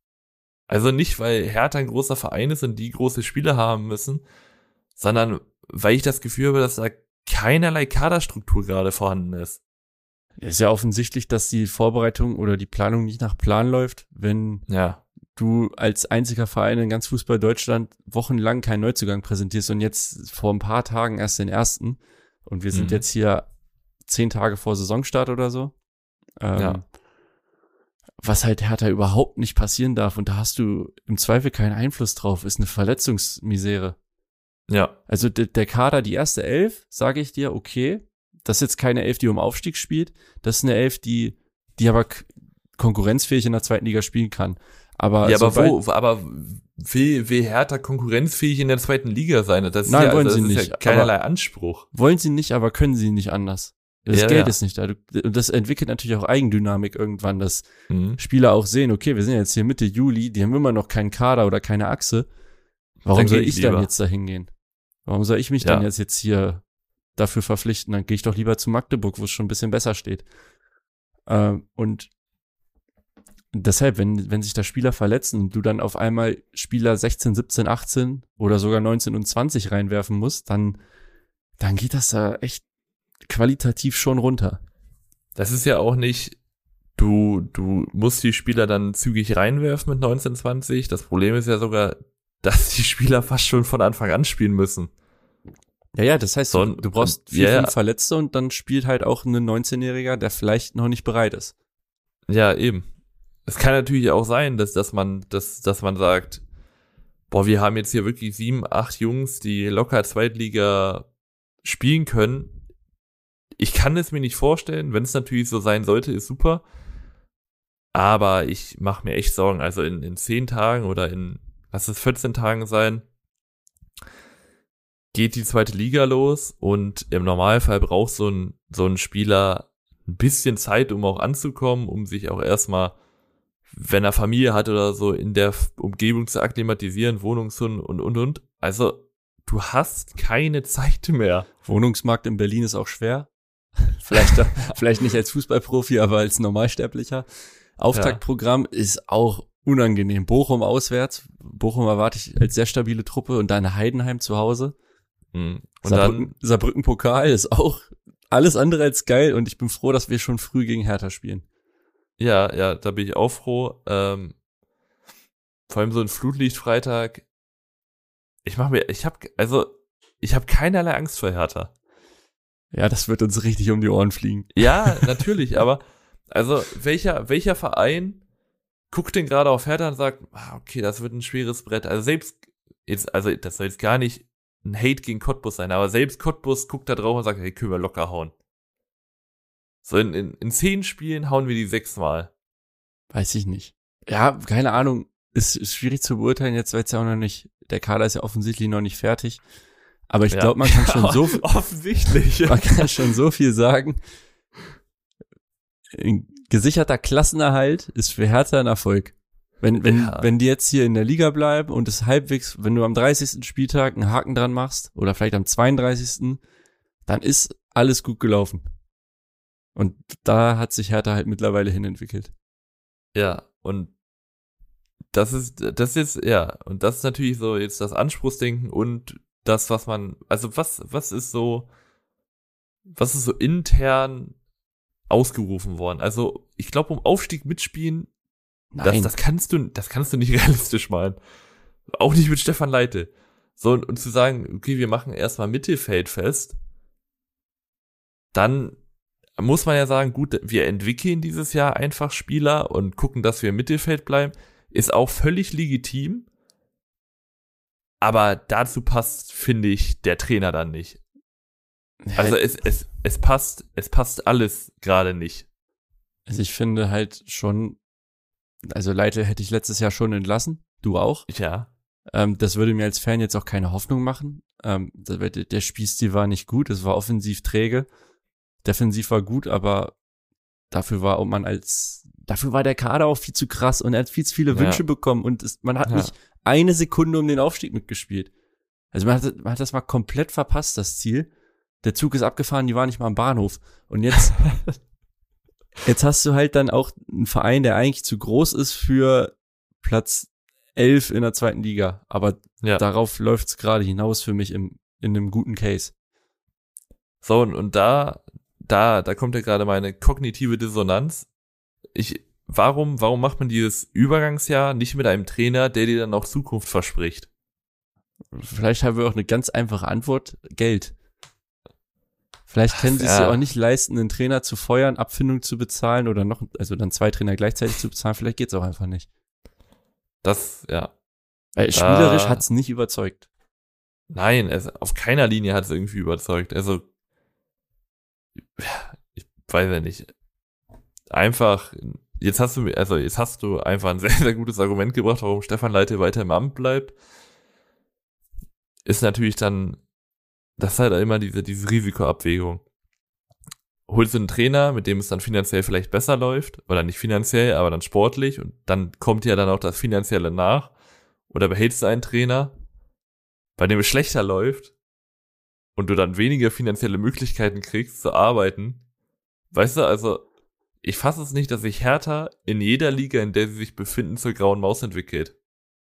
F: Also nicht, weil Hertha ein großer Verein ist und die große Spiele haben müssen, sondern weil ich das Gefühl habe, dass da keinerlei Kaderstruktur gerade vorhanden ist.
G: ist ja offensichtlich, dass die Vorbereitung oder die Planung nicht nach Plan läuft, wenn
F: Ja,
G: du als einziger Verein in ganz Fußball Deutschland wochenlang keinen Neuzugang präsentierst und jetzt vor ein paar Tagen erst den ersten, und wir sind
F: Mhm.
G: jetzt hier zehn Tage vor Saisonstart oder so. Ähm,
F: Ja.
G: Was halt Hertha überhaupt nicht passieren darf, und da hast du im Zweifel keinen Einfluss drauf, ist eine Verletzungsmisere.
F: ja,
G: Also de- der Kader, die erste Elf, sage ich dir, okay, das ist jetzt keine Elf, die um Aufstieg spielt, das ist eine Elf, die, die aber k- konkurrenzfähig in der zweiten Liga spielen kann. Aber,
F: ja, aber
G: sobald-
F: wo, aber will, will Hertha konkurrenzfähig in der zweiten Liga sein? Das ist
G: Nein,
F: ja,
G: wollen
F: also,
G: sie
F: das ist
G: nicht,
F: ja keinerlei Anspruch.
G: wollen sie nicht, aber können sie nicht anders. Das
F: Ja,
G: Geld
F: ja.
G: ist nicht da. Du- Und das entwickelt natürlich auch Eigendynamik irgendwann, dass
F: Mhm.
G: Spieler auch sehen, okay, wir sind jetzt hier Mitte Juli, die haben immer noch keinen Kader oder keine Achse. Warum
F: Dann
G: soll
F: geh ich
G: ich dann
F: lieber.
G: jetzt da hingehen? Warum soll ich mich
F: Ja.
G: dann jetzt jetzt hier dafür verpflichten? Dann gehe ich doch lieber zu Magdeburg, wo es schon ein bisschen besser steht. Ähm, und deshalb, wenn, wenn sich da Spieler verletzen und du dann auf einmal Spieler sechzehn, siebzehn, achtzehn oder sogar neunzehn und zwanzig reinwerfen musst, dann, dann geht das da echt qualitativ schon runter.
F: Das ist ja auch nicht, du, du musst die Spieler dann zügig reinwerfen mit neunzehn, zwanzig. Das Problem ist ja sogar, dass die Spieler fast schon von Anfang an spielen müssen.
G: Ja, ja, das heißt,
F: So,
G: du, du brauchst vier,
F: ja, ja.
G: fünf Verletzte und dann spielt halt auch ein neunzehnjähriger, der vielleicht noch nicht bereit ist.
F: Ja, eben. Es kann natürlich auch sein, dass, dass man, dass, dass man sagt, boah, wir haben jetzt hier wirklich sieben, acht Jungs, die locker Zweitliga spielen können. Ich kann es mir nicht vorstellen, wenn es natürlich so sein sollte, ist super. Aber ich mache mir echt Sorgen. Also in, in zehn Tagen oder in, lass es vierzehn Tagen sein, geht die zweite Liga los und im Normalfall braucht so ein, so ein Spieler ein bisschen Zeit, um auch anzukommen, um sich auch erstmal, wenn er Familie hat oder so, in der Umgebung zu akklimatisieren, Wohnungshund und, und, und. Also du hast keine Zeit mehr.
G: Wohnungsmarkt in Berlin ist auch schwer. Vielleicht, vielleicht nicht als Fußballprofi, aber als Normalsterblicher. Auftaktprogramm ja. ist auch unangenehm. Bochum auswärts. Bochum erwarte ich als sehr stabile Truppe und dann Heidenheim zu Hause.
F: Mhm. Und
G: Saarbrücken,
F: dann
G: Saarbrücken Pokal ist auch alles andere als geil und ich bin froh, dass wir schon früh gegen Hertha spielen.
F: Ja, ja, da bin ich auch froh. Ähm, vor allem so ein Flutlichtfreitag. Ich mach mir, ich hab, also, ich habe keinerlei Angst vor Hertha.
G: Ja, das wird uns richtig um die Ohren fliegen.
F: Ja, natürlich, aber also welcher welcher Verein guckt denn gerade auf Hertha und sagt, ah, okay, das wird ein schweres Brett. Also selbst jetzt, also das soll jetzt gar nicht ein Hate gegen Cottbus sein, aber selbst Cottbus guckt da drauf und sagt, hey, können wir locker hauen. So in, in, in zehn Spielen hauen wir die sechsmal.
G: Weiß ich nicht. Ja, keine Ahnung. Ist, ist schwierig zu beurteilen jetzt, weil es ja auch noch nicht, der Kader ist ja offensichtlich noch nicht fertig. Aber ich
F: Ja.
G: glaube, man kann schon so viel,
F: Offensichtlich.
G: man kann schon so viel sagen. Ein gesicherter Klassenerhalt ist für Hertha ein Erfolg. Wenn, wenn,
F: Ja.
G: wenn die jetzt hier in der Liga bleiben und es halbwegs, wenn du am dreißigsten Spieltag einen Haken dran machst oder vielleicht am zweiunddreißigsten, dann ist alles gut gelaufen. Und da hat sich Hertha halt mittlerweile hinentwickelt.
F: Ja, und das ist, das ist, ja, und das ist natürlich so jetzt das Anspruchsdenken und das, was man, also was, was ist so, was ist so intern ausgerufen worden? Also, ich glaube, um Aufstieg mitspielen, das,
G: Nein.
F: das kannst du, das kannst du nicht realistisch malen. Auch nicht mit Stefan Leite. So, und, und zu sagen, okay, wir machen erstmal Mittelfeld fest, dann muss man ja sagen, gut, wir entwickeln dieses Jahr einfach Spieler und gucken, dass wir im Mittelfeld bleiben, ist auch völlig legitim. Aber dazu passt, finde ich, der Trainer dann nicht. Also es, es, es passt, es passt alles gerade nicht.
G: Also ich finde halt schon, also Leite hätte ich letztes Jahr schon entlassen, du auch.
F: Ja.
G: Ähm, das würde mir als Fan jetzt auch keine Hoffnung machen. Ähm, der, der Spielstil war nicht gut, es war offensiv träge. Defensiv war gut, aber dafür war man als, dafür war der Kader auch viel zu krass und er hat viel zu viele
F: Ja.
G: Wünsche bekommen und es, man hat
F: Ja.
G: nicht eine Sekunde um den Aufstieg mitgespielt. Also man hat, man hat das mal komplett verpasst, das Ziel. Der Zug ist abgefahren, die waren nicht mal am Bahnhof. Und jetzt, jetzt hast du halt dann auch einen Verein, der eigentlich zu groß ist für Platz elf in der zweiten Liga. Aber
F: Ja.
G: darauf läuft's gerade hinaus für mich im, in einem guten Case.
F: So, und, und da, da, da kommt ja gerade meine kognitive Dissonanz. Ich, warum, warum macht man dieses Übergangsjahr nicht mit einem Trainer, der dir dann auch Zukunft verspricht?
G: Vielleicht haben wir auch eine ganz einfache Antwort. Geld. Vielleicht können sie es
F: Ja.
G: ja auch nicht leisten, einen Trainer zu feuern, Abfindung zu bezahlen oder noch, also dann zwei Trainer gleichzeitig zu bezahlen. Vielleicht geht's auch einfach nicht.
F: Das, ja.
G: Weil
F: Da-
G: spielerisch hat's nicht überzeugt.
F: Nein, es, auf keiner Linie hat es irgendwie überzeugt. Also, ich weiß ja nicht. Einfach, jetzt hast du, also jetzt hast du einfach ein sehr, sehr gutes Argument gebracht, warum Stefan Leite weiter im Amt bleibt. Ist natürlich dann, das ist halt immer diese, diese Risikoabwägung. Holst du einen Trainer, mit dem es dann finanziell vielleicht besser läuft, oder nicht finanziell, aber dann sportlich, und dann kommt ja dann auch das Finanzielle nach, oder behältst du einen Trainer, bei dem es schlechter läuft, und du dann weniger finanzielle Möglichkeiten kriegst zu arbeiten. Weißt du, also, ich fasse es nicht, dass sich Hertha in jeder Liga, in der sie sich befinden, zur grauen Maus entwickelt.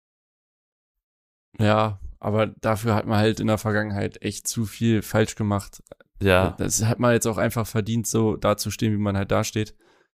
G: Ja, aber dafür hat man halt in der Vergangenheit echt zu viel falsch gemacht.
F: Ja,
G: Das hat man jetzt auch einfach verdient, so dazustehen, wie man halt dasteht.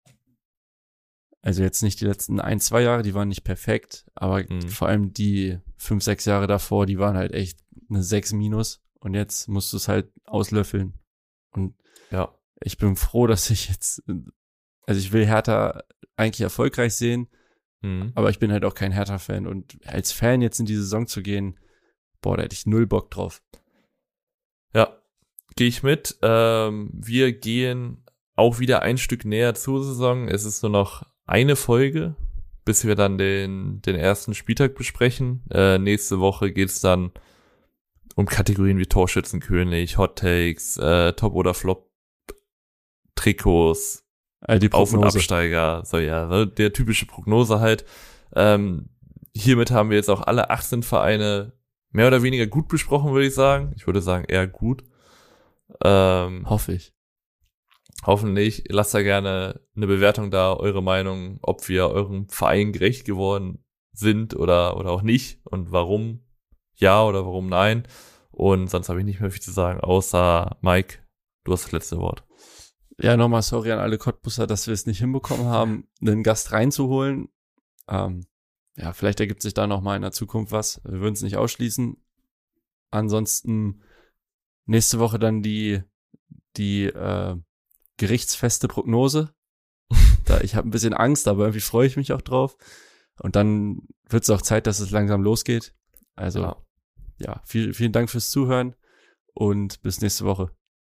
G: Also jetzt nicht die letzten ein, zwei Jahre, die waren nicht perfekt, aber
F: Mhm.
G: vor allem die fünf, sechs Jahre davor, die waren halt echt eine sechs minus und jetzt musst du es halt auslöffeln. Und
F: ja,
G: ich bin froh, dass ich jetzt, also ich will Hertha eigentlich erfolgreich sehen,
F: Mhm.
G: Aber ich bin halt auch kein Hertha-Fan. Und als Fan jetzt in die Saison zu gehen, boah, da hätte ich null Bock drauf.
F: Ja, gehe ich mit. Ähm, wir gehen auch wieder ein Stück näher zur Saison. Es ist nur noch eine Folge, bis wir dann den, den ersten Spieltag besprechen. Äh, nächste Woche geht's dann um Kategorien wie Torschützenkönig, Hot Takes, äh, Top oder Flop, Trikots,
G: äh, die
F: Auf- und Absteiger, so ja, so der typische Prognose halt. Ähm, hiermit haben wir jetzt auch alle achtzehn Vereine mehr oder weniger gut besprochen, würde ich sagen. Ich würde sagen, eher gut. Ähm,
G: Hoffe ich.
F: Hoffentlich. Lasst da gerne eine Bewertung da, eure Meinung, ob wir eurem Verein gerecht geworden sind oder, oder auch nicht und warum ja oder warum nein. Und sonst habe ich nicht mehr viel zu sagen, außer Mike, du hast das letzte Wort.
G: Ja, nochmal sorry an alle Cottbusser, dass wir es nicht hinbekommen haben, einen Gast reinzuholen. Ähm, ja, vielleicht ergibt sich da nochmal in der Zukunft was. Wir würden es nicht ausschließen. Ansonsten nächste Woche dann die, die äh, gerichtsfeste Prognose. Da, ich habe ein bisschen Angst, aber irgendwie freue ich mich auch drauf. Und dann wird es auch Zeit, dass es langsam losgeht. Also,
F: ja,
G: ja viel, vielen Dank fürs Zuhören und bis nächste Woche.